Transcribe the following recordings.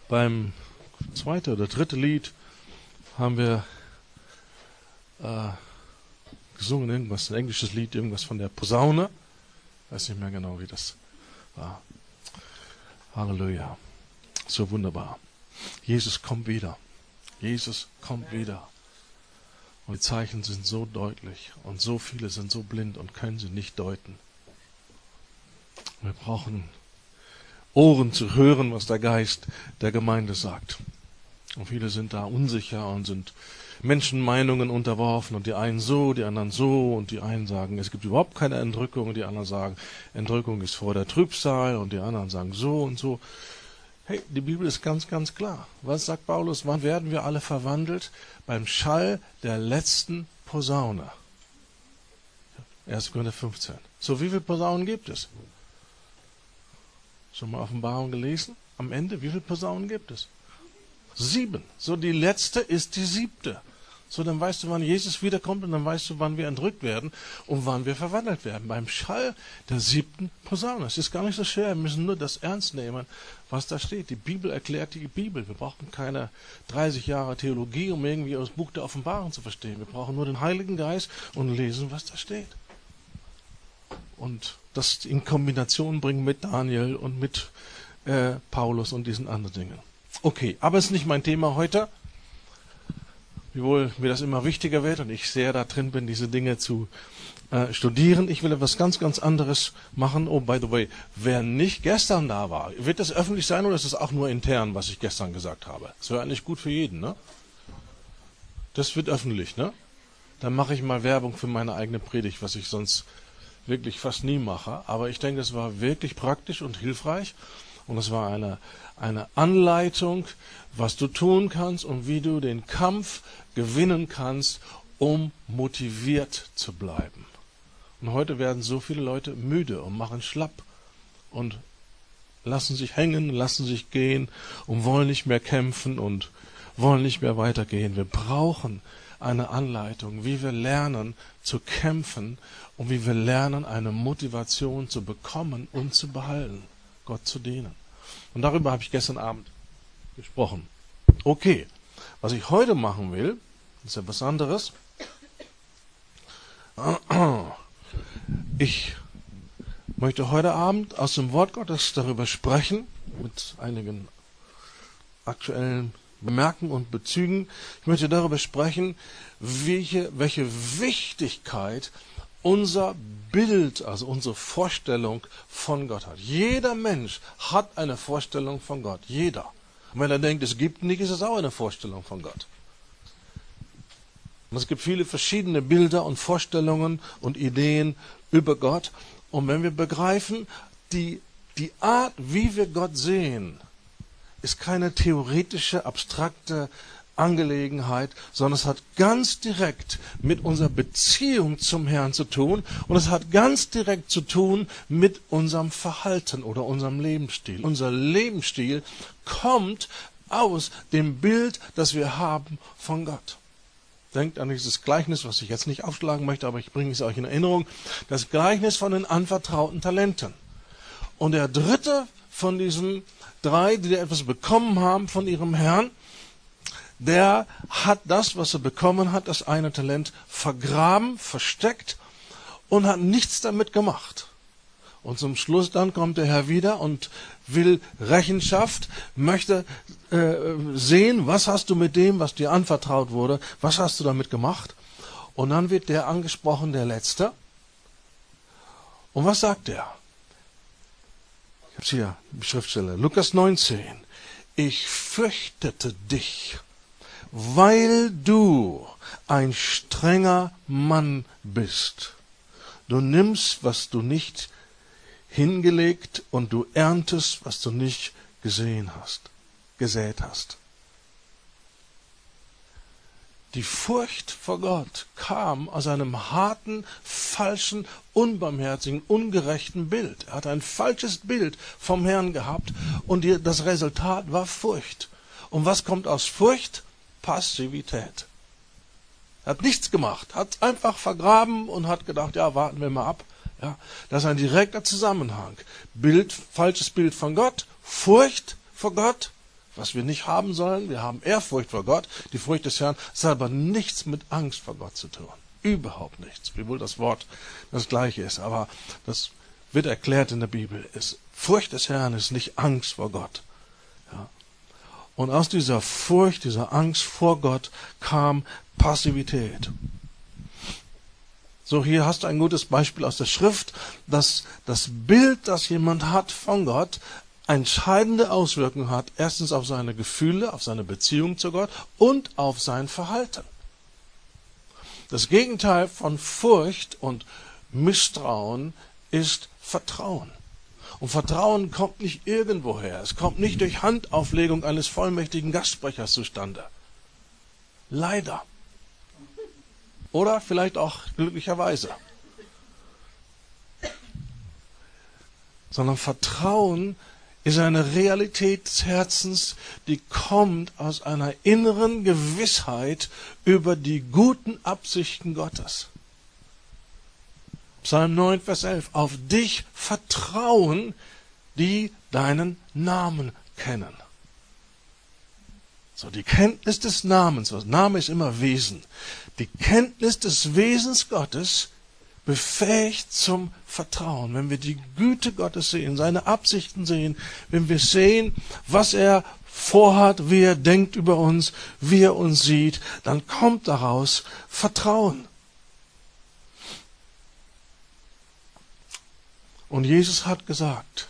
Beim zweiten oder dritten Lied haben wir gesungen, irgendwas, ein englisches Lied, irgendwas von der Posaune. Ich weiß nicht mehr genau, wie das war. Halleluja. So wunderbar. Jesus kommt wieder. Jesus kommt wieder. Und die Zeichen sind so deutlich und so viele sind so blind und können sie nicht deuten. Wir brauchen Ohren zu hören, was der Geist der Gemeinde sagt. Und viele sind da unsicher und sind Menschenmeinungen unterworfen und die einen so, die anderen so und die einen sagen, es gibt überhaupt keine Entrückung und die anderen sagen, Entrückung ist vor der Trübsal und die anderen sagen so und so. Hey, die Bibel ist ganz, ganz klar. Was sagt Paulus? Wann werden wir alle verwandelt? Beim Schall der letzten Posaune. 1. Korinther 15. So, wie viele Posaunen gibt es? Schon mal Offenbarung gelesen? Am Ende, wie viele Posaunen gibt es? 7. So, die letzte ist die 7. So, dann weißt du, wann Jesus wiederkommt und dann weißt du, wann wir entrückt werden und wann wir verwandelt werden. Beim Schall der 7. Posaune. Es ist gar nicht so schwer, wir müssen nur das ernst nehmen, was da steht. Die Bibel erklärt die Bibel. Wir brauchen keine 30 Jahre Theologie, um irgendwie das Buch der Offenbarung zu verstehen. Wir brauchen nur den Heiligen Geist und lesen, was da steht. Und das in Kombination bringen mit Daniel und mit Paulus und diesen anderen Dingen. Okay, aber es ist nicht mein Thema heute. Wiewohl mir das immer wichtiger wird und ich sehr da drin bin, diese Dinge zu studieren. Ich will etwas ganz, ganz anderes machen. Oh, by the way, wer nicht gestern da war, wird das öffentlich sein oder ist es auch nur intern, was ich gestern gesagt habe? Das wäre eigentlich gut für jeden, ne? Das wird öffentlich, ne? Dann mache ich mal Werbung für meine eigene Predigt, was ich sonst wirklich fast nie mache. Aber ich denke, es war wirklich praktisch und hilfreich. Und es war eine Anleitung, was du tun kannst und wie du den Kampf gewinnen kannst, um motiviert zu bleiben. Und heute werden so viele Leute müde und machen schlapp und lassen sich hängen, lassen sich gehen und wollen nicht mehr kämpfen und wollen nicht mehr weitergehen. Wir brauchen eine Anleitung, wie wir lernen zu kämpfen und wie wir lernen, eine Motivation zu bekommen und zu behalten, Gott zu dienen. Und darüber habe ich gestern Abend gesprochen. Okay, was ich heute machen will, ist etwas anderes. Ich möchte heute Abend aus dem Wort Gottes darüber sprechen, mit einigen aktuellen Bemerkungen und Bezügen. Ich möchte darüber sprechen, welche Wichtigkeit unser Bild, also unsere Vorstellung von Gott hat. Jeder Mensch hat eine Vorstellung von Gott. Jeder. Und wenn er denkt, es gibt nicht, ist es auch eine Vorstellung von Gott. Und es gibt viele verschiedene Bilder und Vorstellungen und Ideen über Gott. Und wenn wir begreifen, die Art, wie wir Gott sehen, ist keine theoretische, abstrakte Angelegenheit, sondern es hat ganz direkt mit unserer Beziehung zum Herrn zu tun und es hat ganz direkt zu tun mit unserem Verhalten oder unserem Lebensstil. Unser Lebensstil kommt aus dem Bild, das wir haben von Gott. Denkt an dieses Gleichnis, was ich jetzt nicht aufschlagen möchte, aber ich bringe es euch in Erinnerung. Das Gleichnis von den anvertrauten Talenten. Und der dritte von diesen 3, die etwas bekommen haben von ihrem Herrn, der hat das, was er bekommen hat, das eine Talent vergraben, versteckt und hat nichts damit gemacht. Und zum Schluss dann kommt der Herr wieder und will Rechenschaft, möchte sehen, was hast du mit dem, was dir anvertraut wurde, was hast du damit gemacht? Und dann wird der angesprochen, der Letzte. Und was sagt er? Ich habe es hier, die Schriftstelle, Lukas 19. Ich fürchtete dich, weil du ein strenger Mann bist. Du nimmst, was du nicht hingelegt und du erntest, was du nicht gesät hast. Die Furcht vor Gott kam aus einem harten, falschen, unbarmherzigen, ungerechten Bild. Er hat ein falsches Bild vom Herrn gehabt und das Resultat war Furcht. Und was kommt aus Furcht? Passivität. Er hat nichts gemacht, hat einfach vergraben und hat gedacht, ja, warten wir mal ab. Ja, das ist ein direkter Zusammenhang. Falsches Bild von Gott, Furcht vor Gott, was wir nicht haben sollen. Wir haben Ehrfurcht vor Gott. Die Furcht des Herrn hat aber nichts mit Angst vor Gott zu tun. Überhaupt nichts. Wiewohl das Wort das gleiche ist. Aber das wird erklärt in der Bibel. Furcht des Herrn ist nicht Angst vor Gott. Ja. Und aus dieser Furcht, dieser Angst vor Gott kam Passivität. So, hier hast du ein gutes Beispiel aus der Schrift, dass das Bild, das jemand hat von Gott, entscheidende Auswirkungen hat. Erstens auf seine Gefühle, auf seine Beziehung zu Gott und auf sein Verhalten. Das Gegenteil von Furcht und Misstrauen ist Vertrauen. Und Vertrauen kommt nicht irgendwoher. Es kommt nicht durch Handauflegung eines vollmächtigen Gastsprechers zustande. Leider. Oder vielleicht auch glücklicherweise. Sondern Vertrauen ist eine Realität des Herzens, die kommt aus einer inneren Gewissheit über die guten Absichten Gottes. Psalm 9, Vers 11. Auf dich vertrauen, die deinen Namen kennen. So, die Kenntnis des Namens, Name ist immer Wesen. Die Kenntnis des Wesens Gottes befähigt zum Vertrauen. Wenn wir die Güte Gottes sehen, seine Absichten sehen, wenn wir sehen, was er vorhat, wie er denkt über uns, wie er uns sieht, dann kommt daraus Vertrauen. Und Jesus hat gesagt,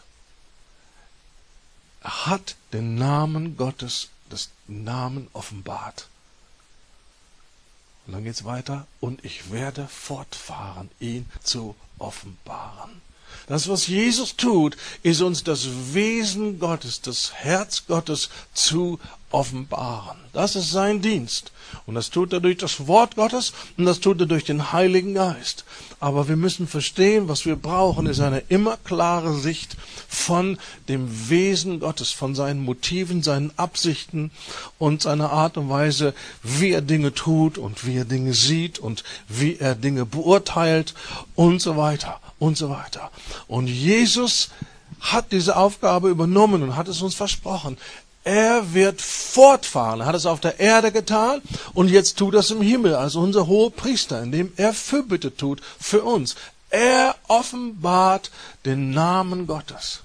er hat den Namen Gottes, das Namen offenbart. Und dann geht's weiter. Und ich werde fortfahren, ihn zu offenbaren. Das, was Jesus tut, ist uns das Wesen Gottes, das Herz Gottes zu offenbaren. Das ist sein Dienst. Und das tut er durch das Wort Gottes und das tut er durch den Heiligen Geist. Aber wir müssen verstehen, was wir brauchen, ist eine immer klare Sicht von dem Wesen Gottes, von seinen Motiven, seinen Absichten und seiner Art und Weise, wie er Dinge tut und wie er Dinge sieht und wie er Dinge beurteilt und so weiter und so weiter. Und Jesus hat diese Aufgabe übernommen und hat es uns versprochen. Er wird fortfahren. Er hat es auf der Erde getan und jetzt tut er es im Himmel, also unser hoher Priester, indem er Fürbitte tut für uns. Er offenbart den Namen Gottes.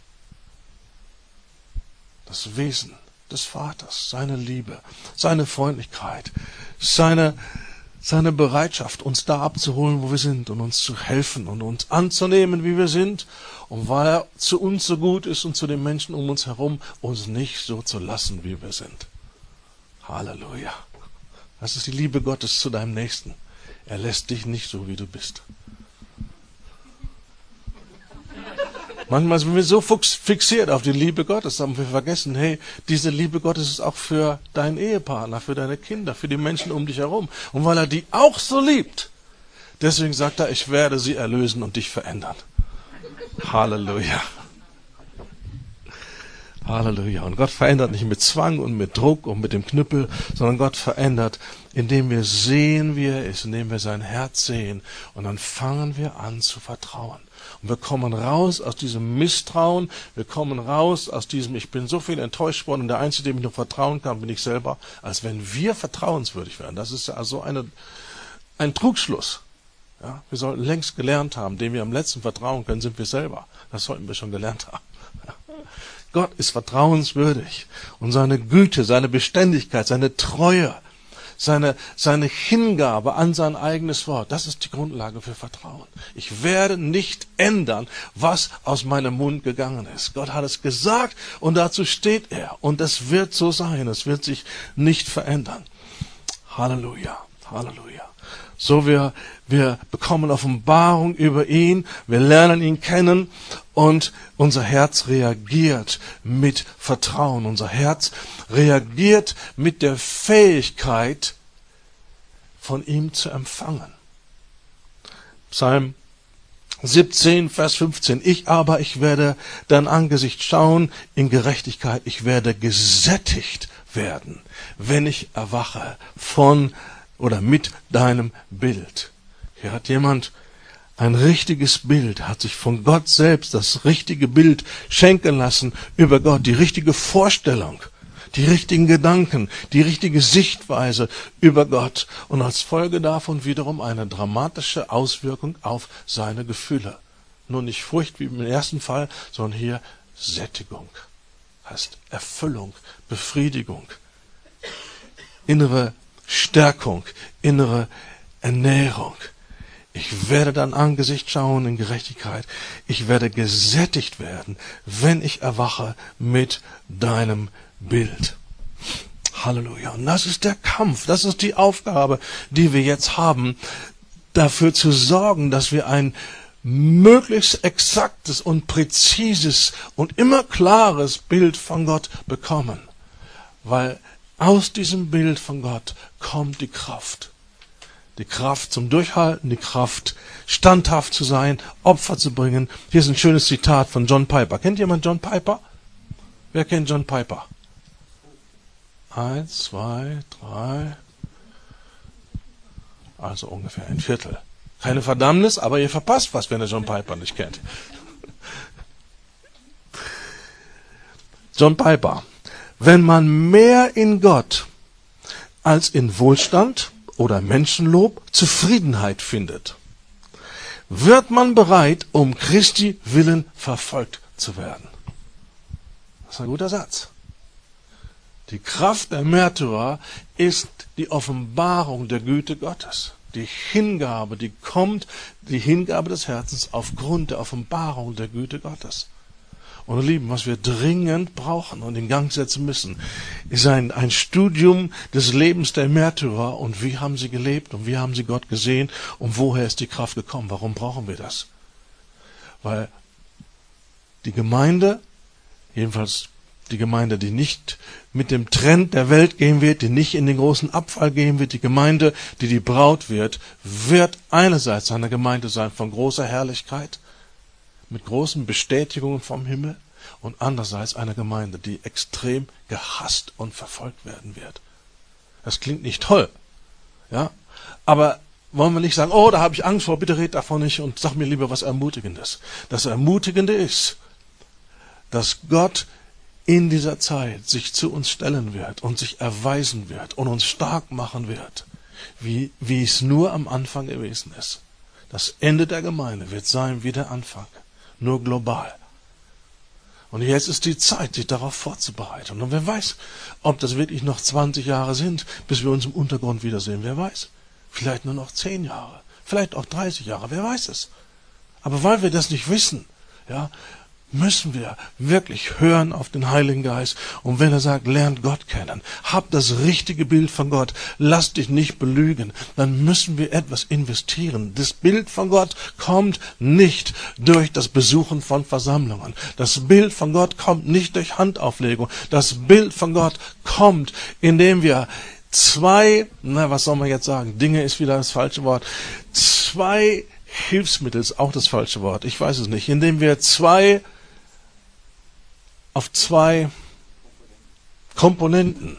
Das Wesen des Vaters, seine Liebe, seine Freundlichkeit, seine Bereitschaft, uns da abzuholen, wo wir sind und uns zu helfen und uns anzunehmen, wie wir sind. Und weil er zu uns so gut ist und zu den Menschen um uns herum, uns nicht so zu lassen, wie wir sind. Halleluja. Das ist die Liebe Gottes zu deinem Nächsten. Er lässt dich nicht so, wie du bist. Manchmal sind wir so fixiert auf die Liebe Gottes, haben wir vergessen, hey, diese Liebe Gottes ist auch für deinen Ehepartner, für deine Kinder, für die Menschen um dich herum. Und weil er die auch so liebt, deswegen sagt er, ich werde sie erlösen und dich verändern. Halleluja. Halleluja. Und Gott verändert nicht mit Zwang und mit Druck und mit dem Knüppel, sondern Gott verändert, indem wir sehen, wie er ist, indem wir sein Herz sehen. Und dann fangen wir an zu vertrauen. Und wir kommen raus aus diesem Misstrauen, wir kommen raus aus diesem, ich bin so viel enttäuscht worden und der Einzige, dem ich noch vertrauen kann, bin ich selber, als wenn wir vertrauenswürdig wären. Das ist ja also ein Trugschluss. Ja, wir sollten längst gelernt haben, dem wir am letzten vertrauen können, sind wir selber. Das sollten wir schon gelernt haben. Ja. Gott ist vertrauenswürdig und seine Güte, seine Beständigkeit, seine Treue, seine Hingabe an sein eigenes Wort, das ist die Grundlage für Vertrauen. Ich werde nicht ändern, was aus meinem Mund gegangen ist. Gott hat es gesagt und dazu steht er. Und es wird so sein, es wird sich nicht verändern. Halleluja, Halleluja. So wir bekommen Offenbarung über ihn, wir lernen ihn kennen und unser Herz reagiert mit Vertrauen. Unser Herz reagiert mit der Fähigkeit, von ihm zu empfangen. Psalm 17, Vers 15. Ich werde dein Angesicht schauen in Gerechtigkeit. Ich werde gesättigt werden, wenn ich erwache von oder mit deinem Bild. Hier hat jemand ein richtiges Bild, hat sich von Gott selbst das richtige Bild schenken lassen über Gott, die richtige Vorstellung, die richtigen Gedanken, die richtige Sichtweise über Gott und als Folge davon wiederum eine dramatische Auswirkung auf seine Gefühle. Nur nicht Furcht wie im ersten Fall, sondern hier Sättigung, heißt Erfüllung, Befriedigung, innere Stärkung, innere Ernährung. Ich werde dein Angesicht schauen in Gerechtigkeit. Ich werde gesättigt werden, wenn ich erwache mit deinem Bild. Halleluja. Und das ist der Kampf, das ist die Aufgabe, die wir jetzt haben, dafür zu sorgen, dass wir ein möglichst exaktes und präzises und immer klares Bild von Gott bekommen. Weil aus diesem Bild von Gott kommt die Kraft. Die Kraft zum Durchhalten, die Kraft, standhaft zu sein, Opfer zu bringen. Hier ist ein schönes Zitat von John Piper. Kennt jemand John Piper? Wer kennt John Piper? 1, 2, 3. Also ungefähr ein Viertel. Keine Verdammnis, aber ihr verpasst was, wenn ihr John Piper nicht kennt. John Piper. Wenn man mehr in Gott als in Wohlstand oder Menschenlob Zufriedenheit findet, wird man bereit, um Christi willen verfolgt zu werden. Das ist ein guter Satz. Die Kraft der Märtyrer ist die Offenbarung der Güte Gottes. Die Hingabe, die Hingabe des Herzens aufgrund der Offenbarung der Güte Gottes. Und ihr Lieben, was wir dringend brauchen und in Gang setzen müssen, ist ein Studium des Lebens der Märtyrer und wie haben sie gelebt und wie haben sie Gott gesehen und woher ist die Kraft gekommen. Warum brauchen wir das? Weil die Gemeinde, jedenfalls die Gemeinde, die nicht mit dem Trend der Welt gehen wird, die nicht in den großen Abfall gehen wird, die Gemeinde, die Braut wird einerseits eine Gemeinde sein von großer Herrlichkeit, mit großen Bestätigungen vom Himmel und andererseits eine Gemeinde, die extrem gehasst und verfolgt werden wird. Das klingt nicht toll, ja, aber wollen wir nicht sagen, oh, da habe ich Angst vor, bitte red davon nicht und sag mir lieber was Ermutigendes. Das Ermutigende ist, dass Gott in dieser Zeit sich zu uns stellen wird und sich erweisen wird und uns stark machen wird, wie es nur am Anfang gewesen ist. Das Ende der Gemeinde wird sein wie der Anfang, nur global. Und jetzt ist die Zeit, sich darauf vorzubereiten. Und wer weiß, ob das wirklich noch 20 Jahre sind, bis wir uns im Untergrund wiedersehen. Wer weiß. Vielleicht nur noch 10 Jahre, vielleicht auch 30 Jahre, wer weiß es. Aber weil wir das nicht wissen, ja, müssen wir wirklich hören auf den Heiligen Geist. Und wenn er sagt, lernt Gott kennen, hab das richtige Bild von Gott, lass dich nicht belügen, dann müssen wir etwas investieren. Das Bild von Gott kommt nicht durch das Besuchen von Versammlungen. Das Bild von Gott kommt nicht durch Handauflegung. Das Bild von Gott kommt, indem wir was soll man jetzt sagen? Dinge ist wieder das falsche Wort. 2 Hilfsmittel ist auch das falsche Wort. Ich weiß es nicht. Indem wir auf 2 Komponenten.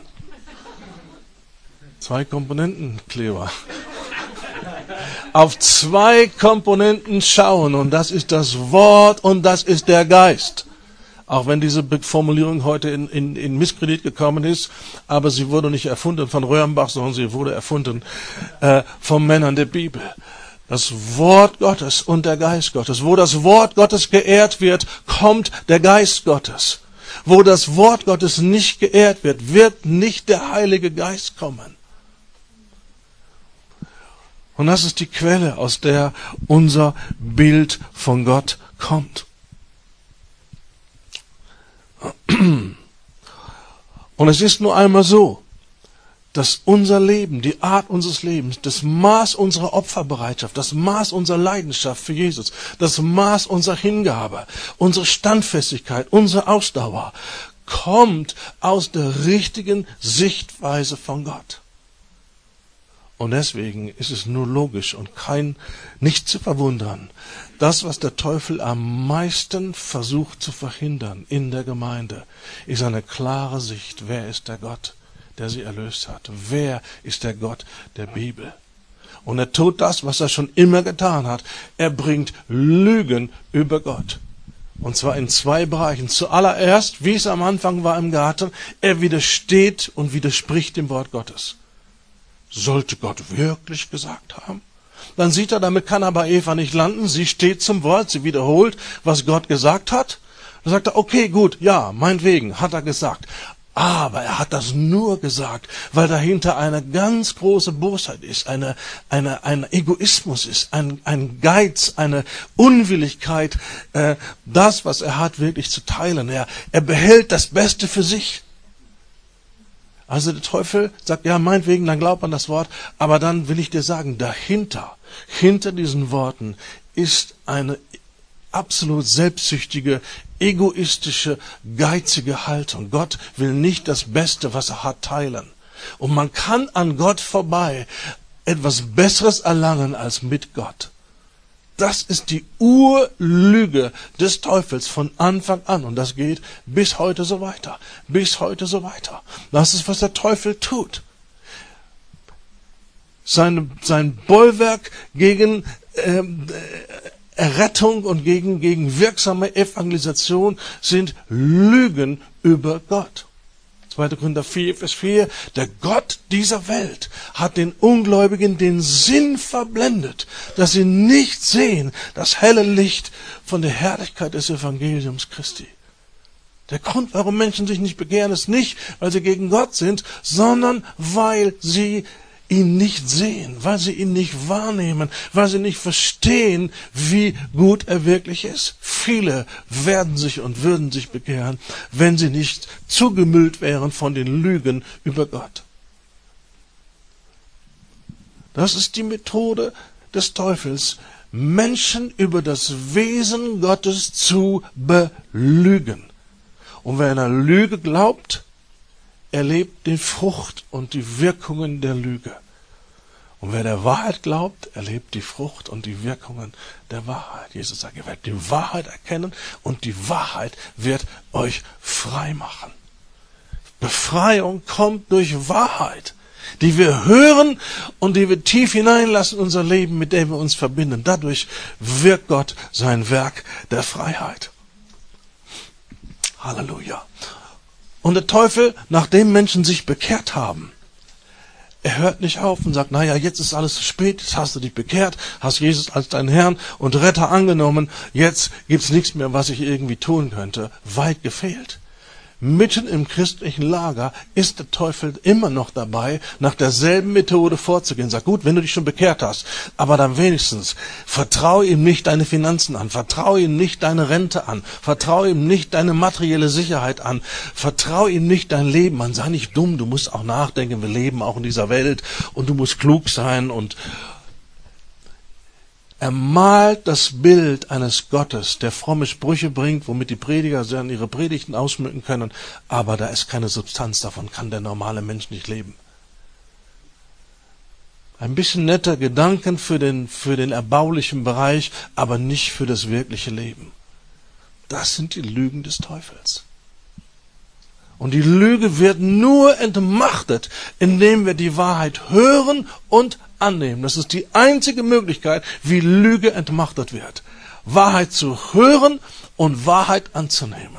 2 Komponentenkleber. Auf 2 Komponenten schauen. Und das ist das Wort und das ist der Geist. Auch wenn diese Formulierung heute in Misskredit gekommen ist, aber sie wurde nicht erfunden von Röhrenbach, sondern sie wurde erfunden von Männern der Bibel. Das Wort Gottes und der Geist Gottes. Wo das Wort Gottes geehrt wird, kommt der Geist Gottes. Wo das Wort Gottes nicht geehrt wird, wird nicht der Heilige Geist kommen. Und das ist die Quelle, aus der unser Bild von Gott kommt. Und es ist nur einmal so, dass unser Leben, die Art unseres Lebens, das Maß unserer Opferbereitschaft, das Maß unserer Leidenschaft für Jesus, das Maß unserer Hingabe, unsere Standfestigkeit, unsere Ausdauer, kommt aus der richtigen Sichtweise von Gott. Und deswegen ist es nur logisch und nicht zu verwundern, das, was der Teufel am meisten versucht zu verhindern in der Gemeinde, ist eine klare Sicht. Wer ist der Gott, der sie erlöst hat? Wer ist der Gott der Bibel? Und er tut das, was er schon immer getan hat. Er bringt Lügen über Gott. Und zwar in zwei Bereichen. Zuallererst, wie es am Anfang war im Garten, er widersteht und widerspricht dem Wort Gottes. Sollte Gott wirklich gesagt haben? Dann sieht er, damit kann er bei Eva nicht landen. Sie steht zum Wort, sie wiederholt, was Gott gesagt hat. Dann sagt er, okay, gut, ja, meinetwegen, hat er gesagt. Aber er hat das nur gesagt, weil dahinter eine ganz große Bosheit ist, ein Egoismus ist, ein Geiz, eine Unwilligkeit, das, was er hat, wirklich zu teilen. Er behält das Beste für sich. Also der Teufel sagt, ja, meinetwegen, dann glaubt man das Wort, aber dann will ich dir sagen, hinter diesen Worten ist eine absolut selbstsüchtige, egoistische, geizige Haltung. Gott will nicht das Beste, was er hat, teilen. Und man kann an Gott vorbei etwas Besseres erlangen als mit Gott. Das ist die Urlüge des Teufels von Anfang an. Und das geht bis heute so weiter. Bis heute so weiter. Das ist, was der Teufel tut. Sein Bollwerk gegen Errettung und gegen wirksame Evangelisation sind Lügen über Gott. 2. Korinther 4, Vers 4, der Gott dieser Welt hat den Ungläubigen den Sinn verblendet, dass sie nicht sehen das helle Licht von der Herrlichkeit des Evangeliums Christi. Der Grund, warum Menschen sich nicht bekehren, ist nicht, weil sie gegen Gott sind, sondern weil sie ihn nicht sehen, weil sie ihn nicht wahrnehmen, weil sie nicht verstehen, wie gut er wirklich ist. Viele werden sich und würden sich bekehren, wenn sie nicht zugemüllt wären von den Lügen über Gott. Das ist die Methode des Teufels, Menschen über das Wesen Gottes zu belügen. Und wer einer Lüge glaubt, erlebt die Frucht und die Wirkungen der Lüge. Und wer der Wahrheit glaubt, erlebt die Frucht und die Wirkungen der Wahrheit. Jesus sagt, ihr werdet die Wahrheit erkennen und die Wahrheit wird euch frei machen. Befreiung kommt durch Wahrheit, die wir hören und die wir tief hineinlassen in unser Leben, mit dem wir uns verbinden. Dadurch wirkt Gott sein Werk der Freiheit. Halleluja. Und der Teufel, nachdem Menschen sich bekehrt haben, er hört nicht auf und sagt, naja, jetzt ist alles zu spät, jetzt hast du dich bekehrt, hast Jesus als deinen Herrn und Retter angenommen, jetzt gibt's nichts mehr, was ich irgendwie tun könnte. Weit gefehlt. Mitten im christlichen Lager ist der Teufel immer noch dabei, nach derselben Methode vorzugehen. Sag, gut, wenn du dich schon bekehrt hast, aber dann wenigstens vertraue ihm nicht deine Finanzen an, vertraue ihm nicht deine Rente an, vertraue ihm nicht deine materielle Sicherheit an, vertraue ihm nicht dein Leben an. Sei nicht dumm, du musst auch nachdenken, wir leben auch in dieser Welt und du musst klug sein und er malt das Bild eines Gottes, der fromme Sprüche bringt, womit die Prediger dann ihre Predigten ausschmücken können, aber da ist keine Substanz, davon kann der normale Mensch nicht leben. Ein bisschen netter Gedanken für den erbaulichen Bereich, aber nicht für das wirkliche Leben. Das sind die Lügen des Teufels. Und die Lüge wird nur entmachtet, indem wir die Wahrheit hören und annehmen. Das ist die einzige Möglichkeit, wie Lüge entmachtet wird. Wahrheit zu hören und Wahrheit anzunehmen.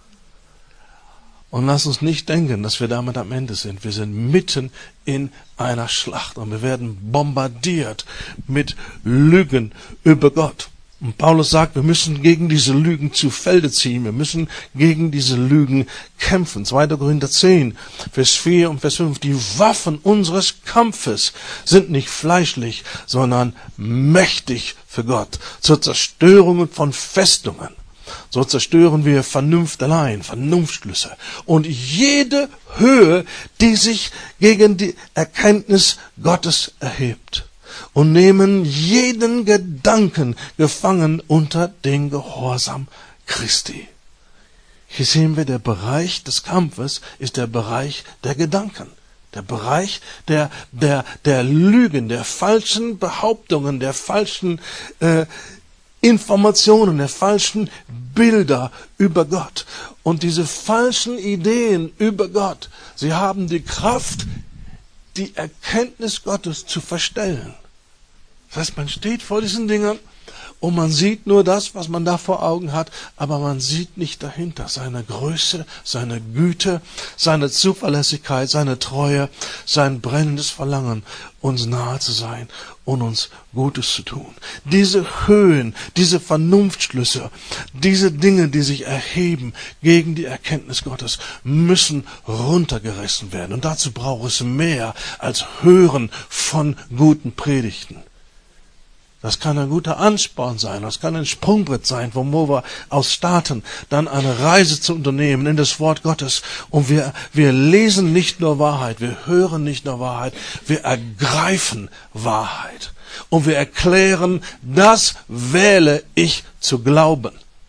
Und lass uns nicht denken, dass wir damit am Ende sind. Wir sind mitten in einer Schlacht und wir werden bombardiert mit Lügen über Gott. Und Paulus sagt, wir müssen gegen diese Lügen zu Felde ziehen. Wir müssen gegen diese Lügen kämpfen. 2. Korinther 10, Vers 4 und Vers 5. Die Waffen unseres Kampfes sind nicht fleischlich, sondern mächtig für Gott. Zur Zerstörung von Festungen. So zerstören wir Vernunft allein, Vernunftschlüsse. Und jede Höhe, die sich gegen die Erkenntnis Gottes erhebt. Und nehmen jeden Gedanken gefangen unter den Gehorsam Christi. Hier sehen wir, der Bereich des Kampfes ist der Bereich der Gedanken. Der Bereich der Lügen, der falschen Behauptungen, der falschen Informationen, der falschen Bilder über Gott. Und diese falschen Ideen über Gott, sie haben die Kraft, die Erkenntnis Gottes zu verstellen. Das heißt, man steht vor diesen Dingen und man sieht nur das, was man da vor Augen hat, aber man sieht nicht dahinter seine Größe, seine Güte, seine Zuverlässigkeit, seine Treue, sein brennendes Verlangen, uns nahe zu sein und uns Gutes zu tun. Diese Höhen, diese Vernunftschlüsse, diese Dinge, die sich erheben gegen die Erkenntnis Gottes, müssen runtergerissen werden. Und dazu braucht es mehr als Hören von guten Predigten. Das kann ein guter Ansporn sein, das kann ein Sprungbrett sein, wo wir aus starten, dann eine Reise zu unternehmen in das Wort Gottes. Und wir lesen nicht nur Wahrheit, wir hören nicht nur Wahrheit, wir ergreifen Wahrheit. Und wir erklären, das wähle ich zu glauben.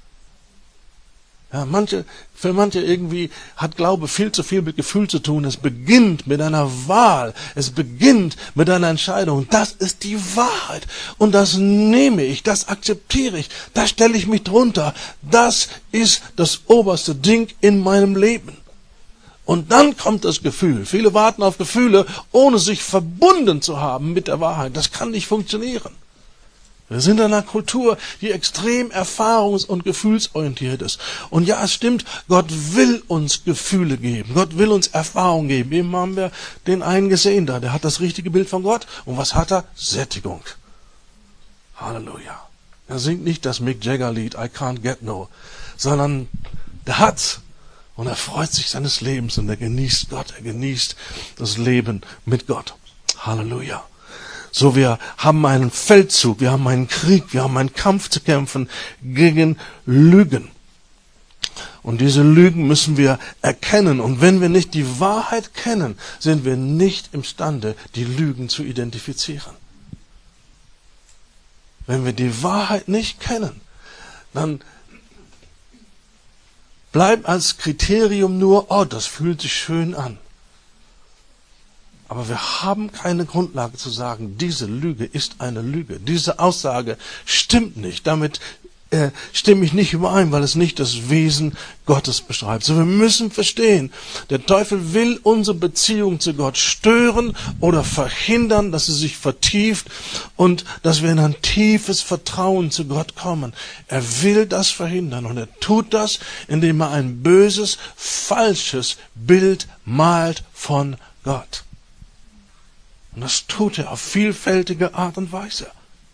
Ja, für manche irgendwie hat Glaube viel zu viel mit Gefühl zu tun. Es beginnt mit einer Wahl. Es beginnt mit einer Entscheidung. Das ist die Wahrheit. Und das nehme ich, das akzeptiere ich, da stelle ich mich drunter. Das ist das oberste Ding in meinem Leben. Und dann kommt das Gefühl. Viele warten auf Gefühle, ohne sich verbunden zu haben mit der Wahrheit. Das kann nicht funktionieren. Wir sind in einer Kultur, die extrem erfahrungs- und gefühlsorientiert ist. Und ja, es stimmt, Gott will uns Gefühle geben. Gott will uns Erfahrung geben. Eben haben wir den einen gesehen da, der hat das richtige Bild von Gott. Und was hat er? Sättigung. Halleluja. Er singt nicht das Mick Jagger-Lied, I Can't Get No, sondern der hat's. Und er freut sich seines Lebens und er genießt Gott, er genießt das Leben mit Gott. Halleluja. So, wir haben einen Feldzug, wir haben einen Krieg, wir haben einen Kampf zu kämpfen gegen Lügen. Und diese Lügen müssen wir erkennen. Und wenn wir nicht die Wahrheit kennen, sind wir nicht imstande, die Lügen zu identifizieren. Wenn wir die Wahrheit nicht kennen, dann bleibt als Kriterium nur, oh, das fühlt sich schön an. Aber wir haben keine Grundlage zu sagen, diese Lüge ist eine Lüge. Diese Aussage stimmt nicht. Damit stimme ich nicht überein, weil es nicht das Wesen Gottes beschreibt. So, wir müssen verstehen, der Teufel will unsere Beziehung zu Gott stören oder verhindern, dass sie sich vertieft und dass wir in ein tiefes Vertrauen zu Gott kommen. Er will das verhindern und er tut das, indem er ein böses, falsches Bild malt von Gott. Und das tut er auf vielfältige Art und Weise.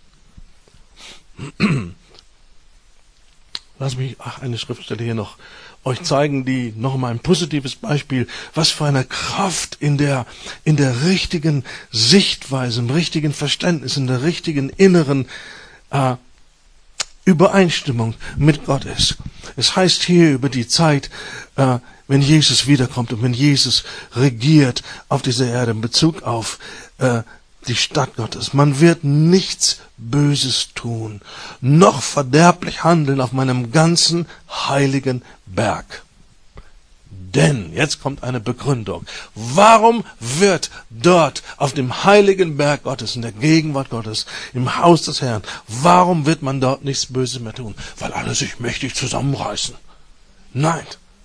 Lass mich eine Schriftstelle hier noch euch zeigen, die noch mal ein positives Beispiel, was für eine Kraft in der richtigen Sichtweise, im richtigen Verständnis, in der richtigen inneren Übereinstimmung mit Gott ist. Es heißt hier über die Zeit, wenn Jesus wiederkommt und wenn Jesus regiert auf dieser Erde in Bezug auf die Stadt Gottes. Man wird nichts Böses tun, noch verderblich handeln auf meinem ganzen heiligen Berg. Denn, jetzt kommt eine Begründung, warum wird dort auf dem heiligen Berg Gottes, in der Gegenwart Gottes, im Haus des Herrn, warum wird man dort nichts Böses mehr tun? Weil alle sich mächtig zusammenreißen. Nein.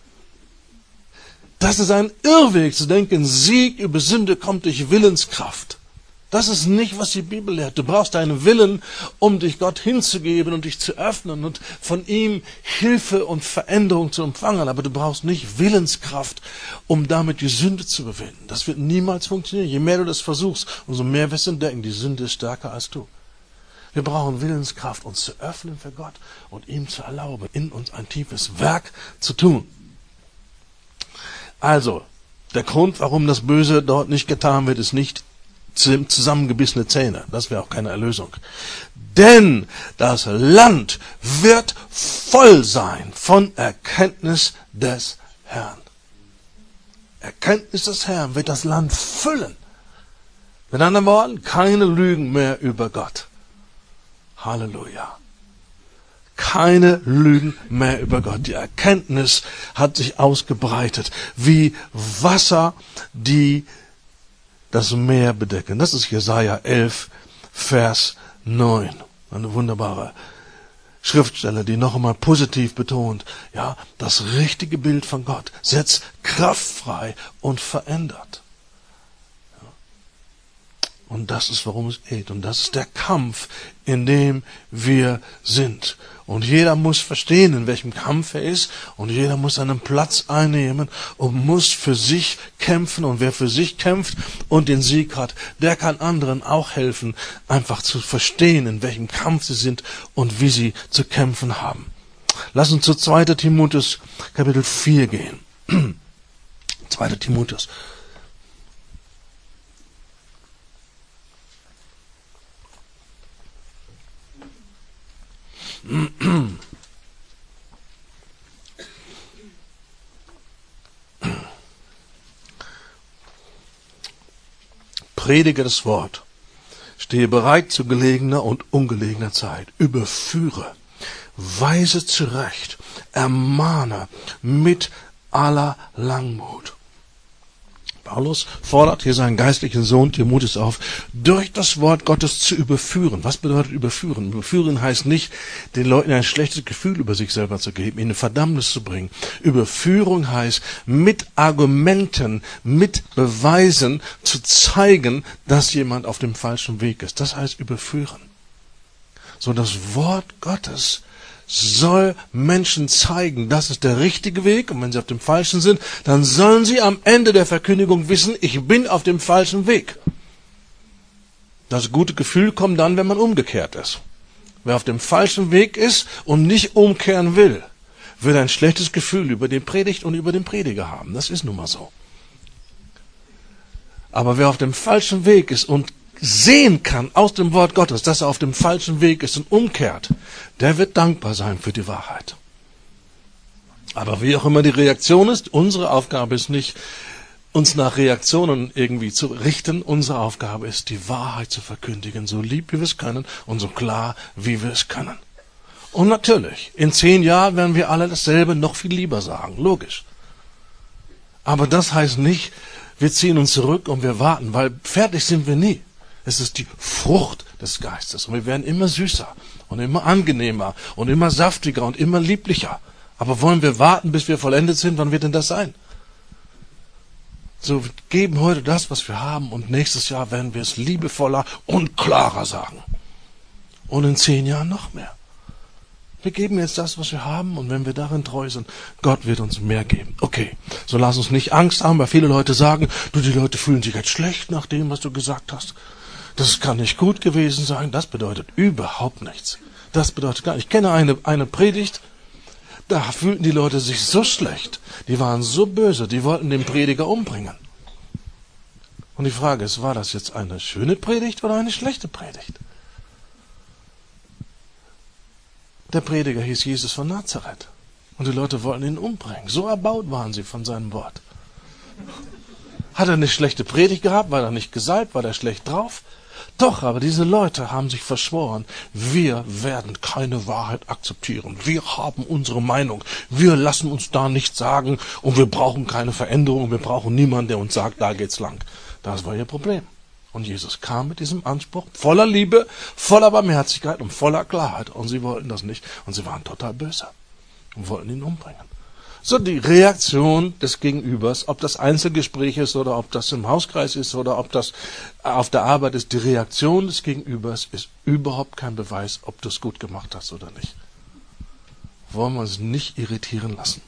Das ist ein Irrweg zu denken, Sieg über Sünde kommt durch Willenskraft. Das ist nicht, was die Bibel lehrt. Du brauchst einen Willen, um dich Gott hinzugeben und dich zu öffnen und von ihm Hilfe und Veränderung zu empfangen. Aber du brauchst nicht Willenskraft, um damit die Sünde zu überwinden. Das wird niemals funktionieren. Je mehr du das versuchst, umso mehr wirst du entdecken, die Sünde ist stärker als du. Wir brauchen Willenskraft, uns zu öffnen für Gott und ihm zu erlauben, in uns ein tiefes Werk zu tun. Also, der Grund, warum das Böse dort nicht getan wird, ist nicht zusammengebissene Zähne. Das wäre auch keine Erlösung. Denn das Land wird voll sein von Erkenntnis des Herrn. Erkenntnis des Herrn wird das Land füllen. Mit anderen Worten, keine Lügen mehr über Gott. Halleluja. Keine Lügen mehr über Gott. Die Erkenntnis hat sich ausgebreitet wie Wasser, die das Meer bedecken. Das ist Jesaja 11, Vers 9. Eine wunderbare Schriftstelle, die noch einmal positiv betont, ja, das richtige Bild von Gott setzt kraftfrei und verändert. Und das ist, worum es geht. Und das ist der Kampf, in dem wir sind. Und jeder muss verstehen, in welchem Kampf er ist. Und jeder muss seinen Platz einnehmen und muss für sich kämpfen. Und wer für sich kämpft und den Sieg hat, der kann anderen auch helfen, einfach zu verstehen, in welchem Kampf sie sind und wie sie zu kämpfen haben. Lass uns zu 2. Timotheus Kapitel 4 gehen. 2. Timotheus. Predige das Wort, stehe bereit zu gelegener und ungelegener Zeit, überführe, weise zurecht, ermahne mit aller Langmut. Paulus fordert hier seinen geistlichen Sohn Timotheus auf, durch das Wort Gottes zu überführen. Was bedeutet überführen? Überführen heißt nicht, den Leuten ein schlechtes Gefühl über sich selber zu geben, ihnen Verdammnis zu bringen. Überführung heißt, mit Argumenten, mit Beweisen zu zeigen, dass jemand auf dem falschen Weg ist. Das heißt überführen. So, das Wort Gottes soll Menschen zeigen, das ist der richtige Weg, und wenn sie auf dem falschen sind, dann sollen sie am Ende der Verkündigung wissen, ich bin auf dem falschen Weg. Das gute Gefühl kommt dann, wenn man umgekehrt ist. Wer auf dem falschen Weg ist und nicht umkehren will, wird ein schlechtes Gefühl über die Predigt und über den Prediger haben. Das ist nun mal so. Aber wer auf dem falschen Weg ist und sehen kann aus dem Wort Gottes, dass er auf dem falschen Weg ist und umkehrt, der wird dankbar sein für die Wahrheit. Aber wie auch immer die Reaktion ist, unsere Aufgabe ist nicht, uns nach Reaktionen irgendwie zu richten. Unsere Aufgabe ist, die Wahrheit zu verkündigen, so lieb wie wir es können und so klar wie wir es können. Und natürlich, in 10 Jahren werden wir alle dasselbe noch viel lieber sagen, logisch. Aber das heißt nicht, wir ziehen uns zurück und wir warten, weil fertig sind wir nie. Es ist die Frucht des Geistes. Und wir werden immer süßer und immer angenehmer und immer saftiger und immer lieblicher. Aber wollen wir warten, bis wir vollendet sind? Wann wird denn das sein? So, wir geben heute das, was wir haben, und nächstes Jahr werden wir es liebevoller und klarer sagen. Und in 10 Jahren noch mehr. Wir geben jetzt das, was wir haben, und wenn wir darin treu sind, Gott wird uns mehr geben. Okay, so lass uns nicht Angst haben, weil viele Leute sagen, die Leute fühlen sich jetzt schlecht nach dem, was du gesagt hast. Das kann nicht gut gewesen sein. Das bedeutet überhaupt nichts. Das bedeutet gar nicht. Ich kenne eine Predigt, da fühlten die Leute sich so schlecht. Die waren so böse, die wollten den Prediger umbringen. Und die Frage ist, war das jetzt eine schöne Predigt oder eine schlechte Predigt? Der Prediger hieß Jesus von Nazareth. Und die Leute wollten ihn umbringen. So erbaut waren sie von seinem Wort. Hat er eine schlechte Predigt gehabt? War er nicht gesalbt? War er schlecht drauf? Doch, aber diese Leute haben sich verschworen, wir werden keine Wahrheit akzeptieren. Wir haben unsere Meinung. Wir lassen uns da nichts sagen und wir brauchen keine Veränderung. Wir brauchen niemanden, der uns sagt, da geht's lang. Das war ihr Problem. Und Jesus kam mit diesem Anspruch, voller Liebe, voller Barmherzigkeit und voller Klarheit. Und sie wollten das nicht. Und sie waren total böse und wollten ihn umbringen. So, die Reaktion des Gegenübers, ob das Einzelgespräch ist oder ob das im Hauskreis ist oder ob das auf der Arbeit ist, die Reaktion des Gegenübers ist überhaupt kein Beweis, ob du es gut gemacht hast oder nicht. Wollen wir uns nicht irritieren lassen.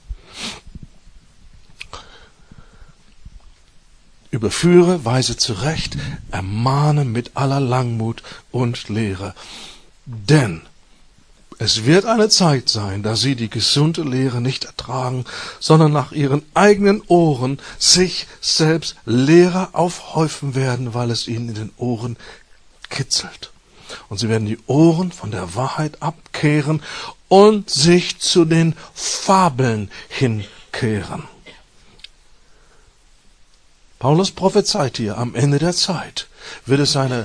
Überführe, weise zurecht, ermahne mit aller Langmut und Lehre. Denn es wird eine Zeit sein, da sie die gesunde Lehre nicht ertragen, sondern nach ihren eigenen Ohren sich selbst Lehrer aufhäufen werden, weil es ihnen in den Ohren kitzelt. Und sie werden die Ohren von der Wahrheit abkehren und sich zu den Fabeln hinkehren. Paulus prophezeit hier, am Ende der Zeit wird es eine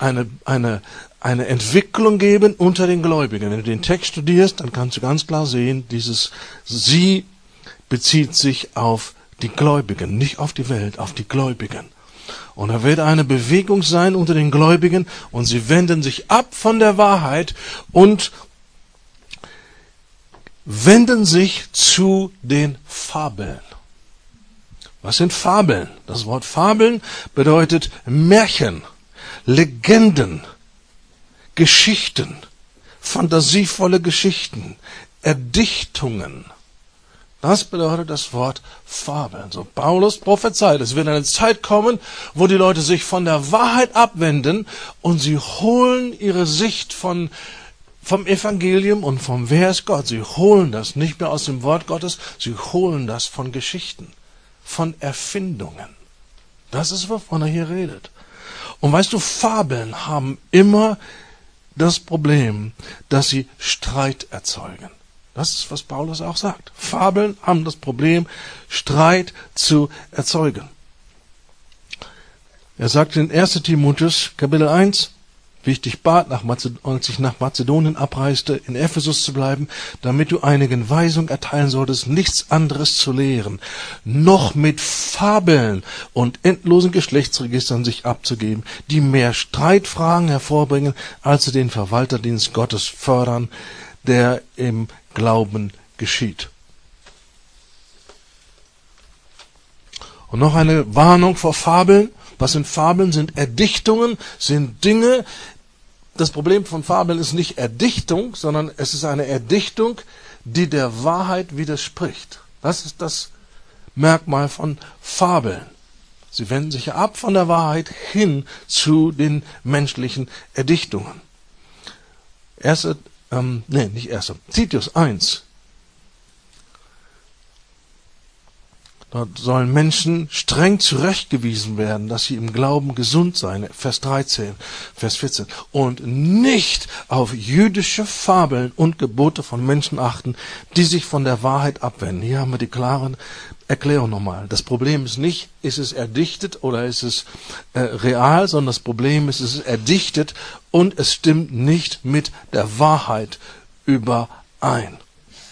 Entwicklung geben unter den Gläubigen. Wenn du den Text studierst, dann kannst du ganz klar sehen, dieses Sie bezieht sich auf die Gläubigen, nicht auf die Welt, auf die Gläubigen. Und da wird eine Bewegung sein unter den Gläubigen und sie wenden sich ab von der Wahrheit und wenden sich zu den Fabeln. Was sind Fabeln? Das Wort Fabeln bedeutet Märchen, Legenden, Geschichten, fantasievolle Geschichten, Erdichtungen. Das bedeutet das Wort Fabeln. So, Paulus prophezeit, es wird eine Zeit kommen, wo die Leute sich von der Wahrheit abwenden und sie holen ihre Sicht vom Evangelium und vom Wer ist Gott. Sie holen das nicht mehr aus dem Wort Gottes, sie holen das von Geschichten, von Erfindungen. Das ist, wovon er hier redet. Und weißt du, Fabeln haben immer das Problem, dass sie Streit erzeugen. Das ist, was Paulus auch sagt. Fabeln haben das Problem, Streit zu erzeugen. Er sagt in 1. Timotheus, Kapitel 1, wie ich dich bat, als ich nach Mazedonien abreiste, in Ephesus zu bleiben, damit du einigen Weisung erteilen solltest, nichts anderes zu lehren, noch mit Fabeln und endlosen Geschlechtsregistern sich abzugeben, die mehr Streitfragen hervorbringen, als sie den Verwalterdienst Gottes fördern, der im Glauben geschieht. Und noch eine Warnung vor Fabeln. Was sind Fabeln? Sind Erdichtungen, sind Dinge. Das Problem von Fabeln ist nicht Erdichtung, sondern es ist eine Erdichtung, die der Wahrheit widerspricht. Das ist das Merkmal von Fabeln. Sie wenden sich ab von der Wahrheit hin zu den menschlichen Erdichtungen. Titus 1. Dort sollen Menschen streng zurechtgewiesen werden, dass sie im Glauben gesund seien. Vers 13, Vers 14. Und nicht auf jüdische Fabeln und Gebote von Menschen achten, die sich von der Wahrheit abwenden. Hier haben wir die klaren Erklärungen nochmal. Das Problem ist nicht, ist es erdichtet oder ist es real, sondern das Problem ist, es ist erdichtet und es stimmt nicht mit der Wahrheit überein.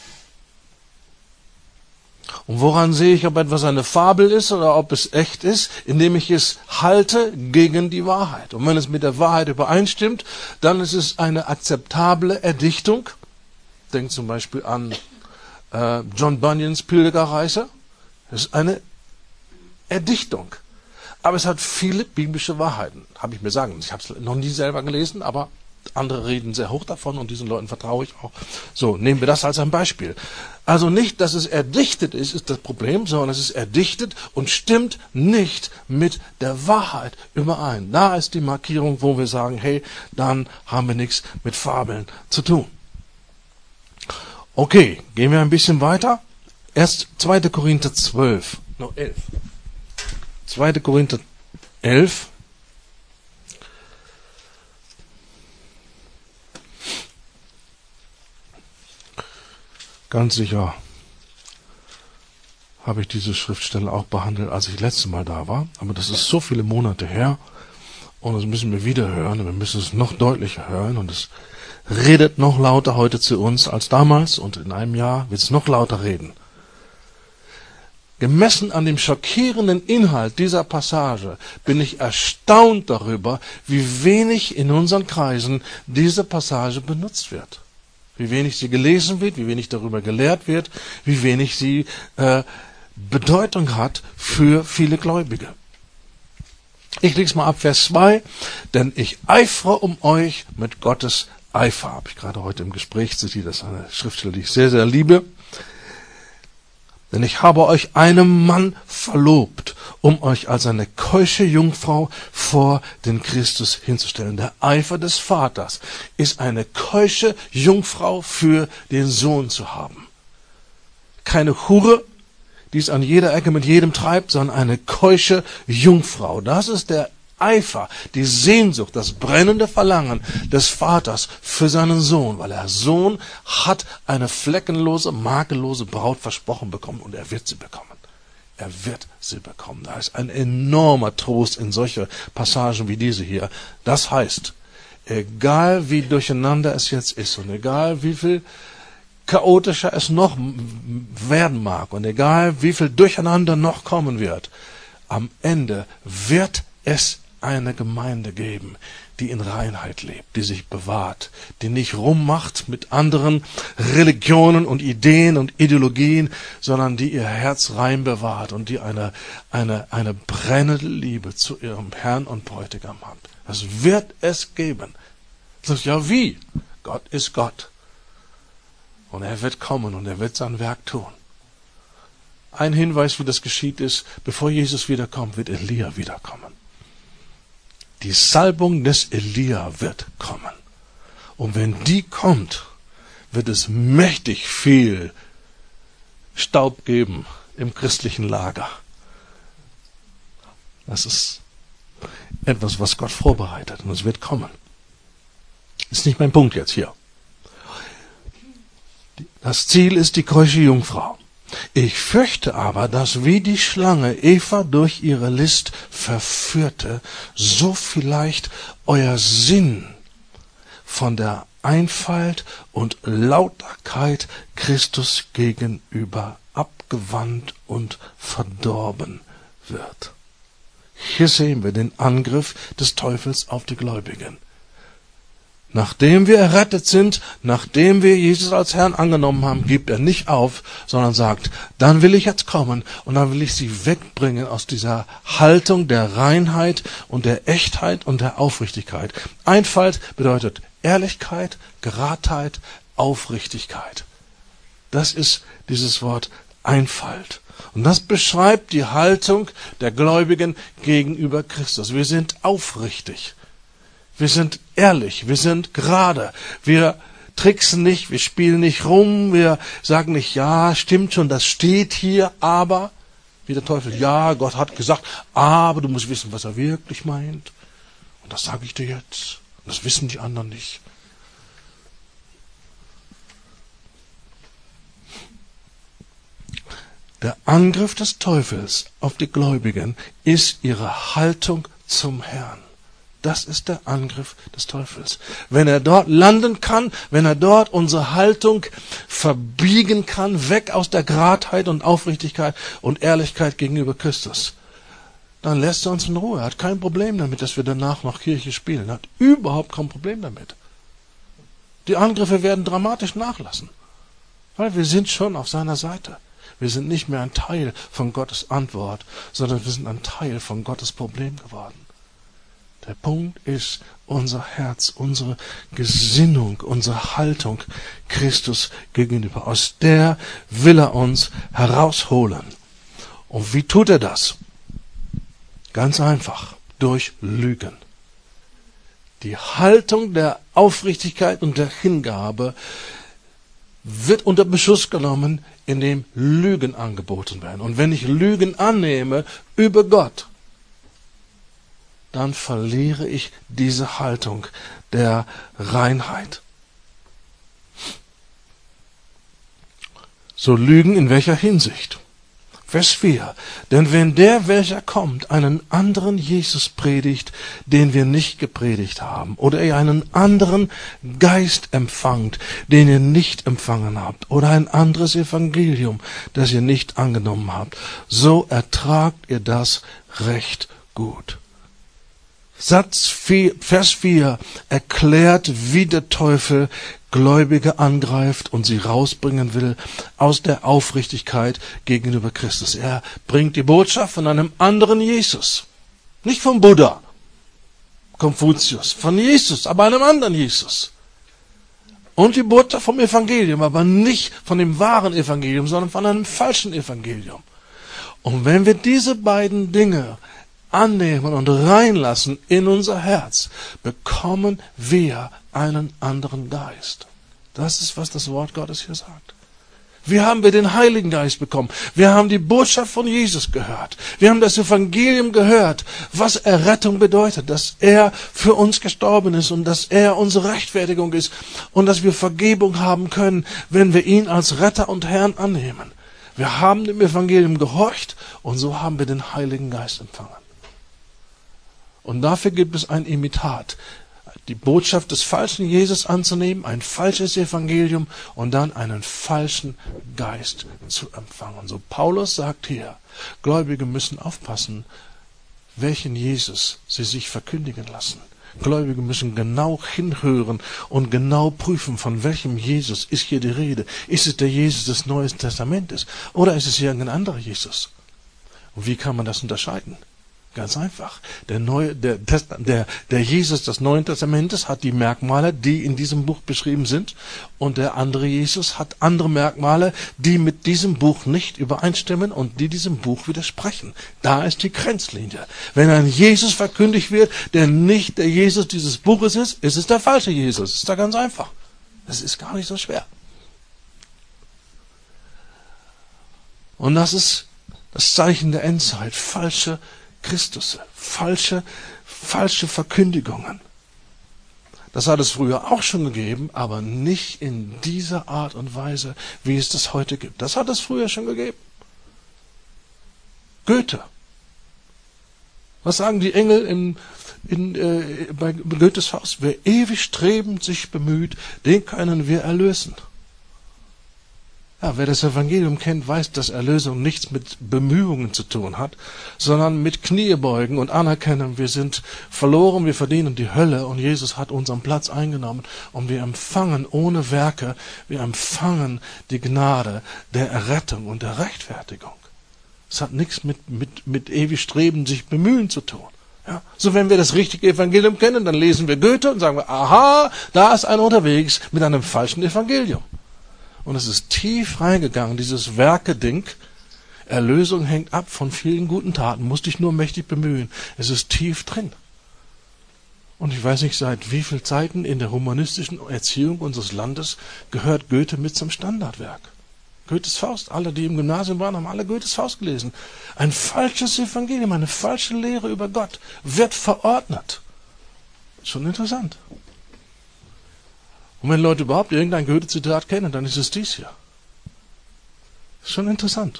Und woran sehe ich, ob etwas eine Fabel ist oder ob es echt ist? Indem ich es halte gegen die Wahrheit. Und wenn es mit der Wahrheit übereinstimmt, dann ist es eine akzeptable Erdichtung. Denkt zum Beispiel an John Bunyans Pilgerreise. Das ist eine Erdichtung. Aber es hat viele biblische Wahrheiten, habe ich mir sagen. Ich habe es noch nie selber gelesen, aber andere reden sehr hoch davon und diesen Leuten vertraue ich auch. So, nehmen wir das als ein Beispiel. Also nicht, dass es erdichtet ist das Problem, sondern es ist erdichtet und stimmt nicht mit der Wahrheit überein. Da ist die Markierung, wo wir sagen, hey, dann haben wir nichts mit Fabeln zu tun. Okay, gehen wir ein bisschen weiter. Erst 2. Korinther 12. 11. 2. Korinther 11. Ganz sicher habe ich diese Schriftstelle auch behandelt, als ich letztes Mal da war. Aber das ist so viele Monate her. Und das müssen wir wieder hören. Und wir müssen es noch deutlicher hören. Und es redet noch lauter heute zu uns als damals. Und in einem Jahr wird es noch lauter reden. Gemessen an dem schockierenden Inhalt dieser Passage bin ich erstaunt darüber, wie wenig in unseren Kreisen diese Passage benutzt wird. Wie wenig sie gelesen wird, wie wenig darüber gelehrt wird, wie wenig sie Bedeutung hat für viele Gläubige. Ich lege es mal ab, Vers 2. Denn ich eifere um euch mit Gottes Eifer. Habe ich gerade heute im Gespräch zitiert. Das ist eine Schriftstelle, die ich sehr, sehr liebe. Denn ich habe euch einem Mann verlobt, um euch als eine keusche Jungfrau vor den Christus hinzustellen. Der Eifer des Vaters ist eine keusche Jungfrau für den Sohn zu haben. Keine Hure, die es an jeder Ecke mit jedem treibt, sondern eine keusche Jungfrau. Das ist der Eifer, die Sehnsucht, das brennende Verlangen des Vaters für seinen Sohn, weil der Sohn hat eine fleckenlose, makellose Braut versprochen bekommen und er wird sie bekommen. Er wird sie bekommen. Da ist ein enormer Trost in solche Passagen wie diese hier. Das heißt, egal wie durcheinander es jetzt ist und egal wie viel chaotischer es noch werden mag und egal wie viel Durcheinander noch kommen wird, am Ende wird es eine Gemeinde geben, die in Reinheit lebt, die sich bewahrt, die nicht rummacht mit anderen Religionen und Ideen und Ideologien, sondern die ihr Herz rein bewahrt und die eine brennende Liebe zu ihrem Herrn und Bräutigam hat. Das wird es geben. Das ist ja wie? Gott ist Gott. Und er wird kommen und er wird sein Werk tun. Ein Hinweis, wie das geschieht, ist, bevor Jesus wiederkommt, wird Elia wiederkommen. Die Salbung des Elia wird kommen. Und wenn die kommt, wird es mächtig viel Staub geben im christlichen Lager. Das ist etwas, was Gott vorbereitet und es wird kommen. Ist nicht mein Punkt jetzt hier. Das Ziel ist die keusche Jungfrau. Ich fürchte aber, dass wie die Schlange Eva durch ihre List verführte, so vielleicht euer Sinn von der Einfalt und Lauterkeit Christus gegenüber abgewandt und verdorben wird. Hier sehen wir den Angriff des Teufels auf die Gläubigen. Nachdem wir errettet sind, nachdem wir Jesus als Herrn angenommen haben, gibt er nicht auf, sondern sagt, dann will ich jetzt kommen und dann will ich sie wegbringen aus dieser Haltung der Reinheit und der Echtheit und der Aufrichtigkeit. Einfalt bedeutet Ehrlichkeit, Geradheit, Aufrichtigkeit. Das ist dieses Wort Einfalt. Und das beschreibt die Haltung der Gläubigen gegenüber Christus. Wir sind aufrichtig. Wir sind ehrlich, wir sind gerade, wir tricksen nicht, wir spielen nicht rum, wir sagen nicht, ja, stimmt schon, das steht hier, aber, wie der Teufel, ja, Gott hat gesagt, aber du musst wissen, was er wirklich meint. Und das sage ich dir jetzt. Und das wissen die anderen nicht. Der Angriff des Teufels auf die Gläubigen ist ihre Haltung zum Herrn. Das ist der Angriff des Teufels. Wenn er dort landen kann, wenn er dort unsere Haltung verbiegen kann, weg aus der Geradheit und Aufrichtigkeit und Ehrlichkeit gegenüber Christus, dann lässt er uns in Ruhe. Er hat kein Problem damit, dass wir danach noch Kirche spielen. Er hat überhaupt kein Problem damit. Die Angriffe werden dramatisch nachlassen, weil wir sind schon auf seiner Seite. Wir sind nicht mehr ein Teil von Gottes Antwort, sondern wir sind ein Teil von Gottes Problem geworden. Der Punkt ist unser Herz, unsere Gesinnung, unsere Haltung Christus gegenüber. Aus der will er uns herausholen. Und wie tut er das? Ganz einfach, durch Lügen. Die Haltung der Aufrichtigkeit und der Hingabe wird unter Beschuss genommen, indem Lügen angeboten werden. Und wenn ich Lügen annehme über Gott, dann verliere ich diese Haltung der Reinheit. So Lügen in welcher Hinsicht? Vers 4. Denn wenn der, welcher kommt, einen anderen Jesus predigt, den wir nicht gepredigt haben, oder ihr einen anderen Geist empfangt, den ihr nicht empfangen habt, oder ein anderes Evangelium, das ihr nicht angenommen habt, so ertragt ihr das recht gut. Vers 4 erklärt, wie der Teufel Gläubige angreift und sie rausbringen will aus der Aufrichtigkeit gegenüber Christus. Er bringt die Botschaft von einem anderen Jesus. Nicht vom Buddha, Konfuzius, von Jesus, aber einem anderen Jesus. Und die Botschaft vom Evangelium, aber nicht von dem wahren Evangelium, sondern von einem falschen Evangelium. Und wenn wir diese beiden Dinge annehmen und reinlassen in unser Herz, bekommen wir einen anderen Geist. Das ist, was das Wort Gottes hier sagt. Wie haben wir den Heiligen Geist bekommen? Wir haben die Botschaft von Jesus gehört. Wir haben das Evangelium gehört, was Errettung bedeutet, dass er für uns gestorben ist und dass er unsere Rechtfertigung ist und dass wir Vergebung haben können, wenn wir ihn als Retter und Herrn annehmen. Wir haben dem Evangelium gehorcht und so haben wir den Heiligen Geist empfangen. Und dafür gibt es ein Imitat. Die Botschaft des falschen Jesus anzunehmen, ein falsches Evangelium und dann einen falschen Geist zu empfangen. So Paulus sagt hier, Gläubige müssen aufpassen, welchen Jesus sie sich verkündigen lassen. Gläubige müssen genau hinhören und genau prüfen, von welchem Jesus ist hier die Rede. Ist es der Jesus des Neuen Testamentes oder ist es irgendein anderer Jesus? Und wie kann man das unterscheiden? Ganz einfach. Der Jesus des Neuen Testamentes hat die Merkmale, die in diesem Buch beschrieben sind, und der andere Jesus hat andere Merkmale, die mit diesem Buch nicht übereinstimmen und die diesem Buch widersprechen. Da ist die Grenzlinie. Wenn ein Jesus verkündigt wird, der nicht der Jesus dieses Buches ist, ist es der falsche Jesus. Das ist da ganz einfach. Das ist gar nicht so schwer. Und das ist das Zeichen der Endzeit. Falsche Christus, falsche Verkündigungen. Das hat es früher auch schon gegeben, aber nicht in dieser Art und Weise, wie es das heute gibt. Das hat es früher schon gegeben. Goethe. Was sagen die Engel bei Goethes Faust? Wer ewig strebend sich bemüht, den können wir erlösen. Ja, wer das Evangelium kennt, weiß, dass Erlösung nichts mit Bemühungen zu tun hat, sondern mit Kniebeugen und Anerkennen. Wir sind verloren, wir verdienen die Hölle und Jesus hat unseren Platz eingenommen und wir empfangen ohne Werke, wir empfangen die Gnade der Errettung und der Rechtfertigung. Es hat nichts mit ewig Streben, sich bemühen zu tun. Ja, so wenn wir das richtige Evangelium kennen, dann lesen wir Goethe und sagen wir, aha, da ist einer unterwegs mit einem falschen Evangelium. Und es ist tief reingegangen, dieses Werke-Ding. Erlösung hängt ab von vielen guten Taten, musst dich nur mächtig bemühen. Es ist tief drin. Und ich weiß nicht, seit wie vielen Zeiten in der humanistischen Erziehung unseres Landes gehört Goethe mit zum Standardwerk. Goethes Faust, alle, die im Gymnasium waren, haben alle Goethes Faust gelesen. Ein falsches Evangelium, eine falsche Lehre über Gott wird verordnet. Schon interessant. Und wenn Leute überhaupt irgendein Goethe-Zitat kennen, dann ist es dies hier. Ist schon interessant.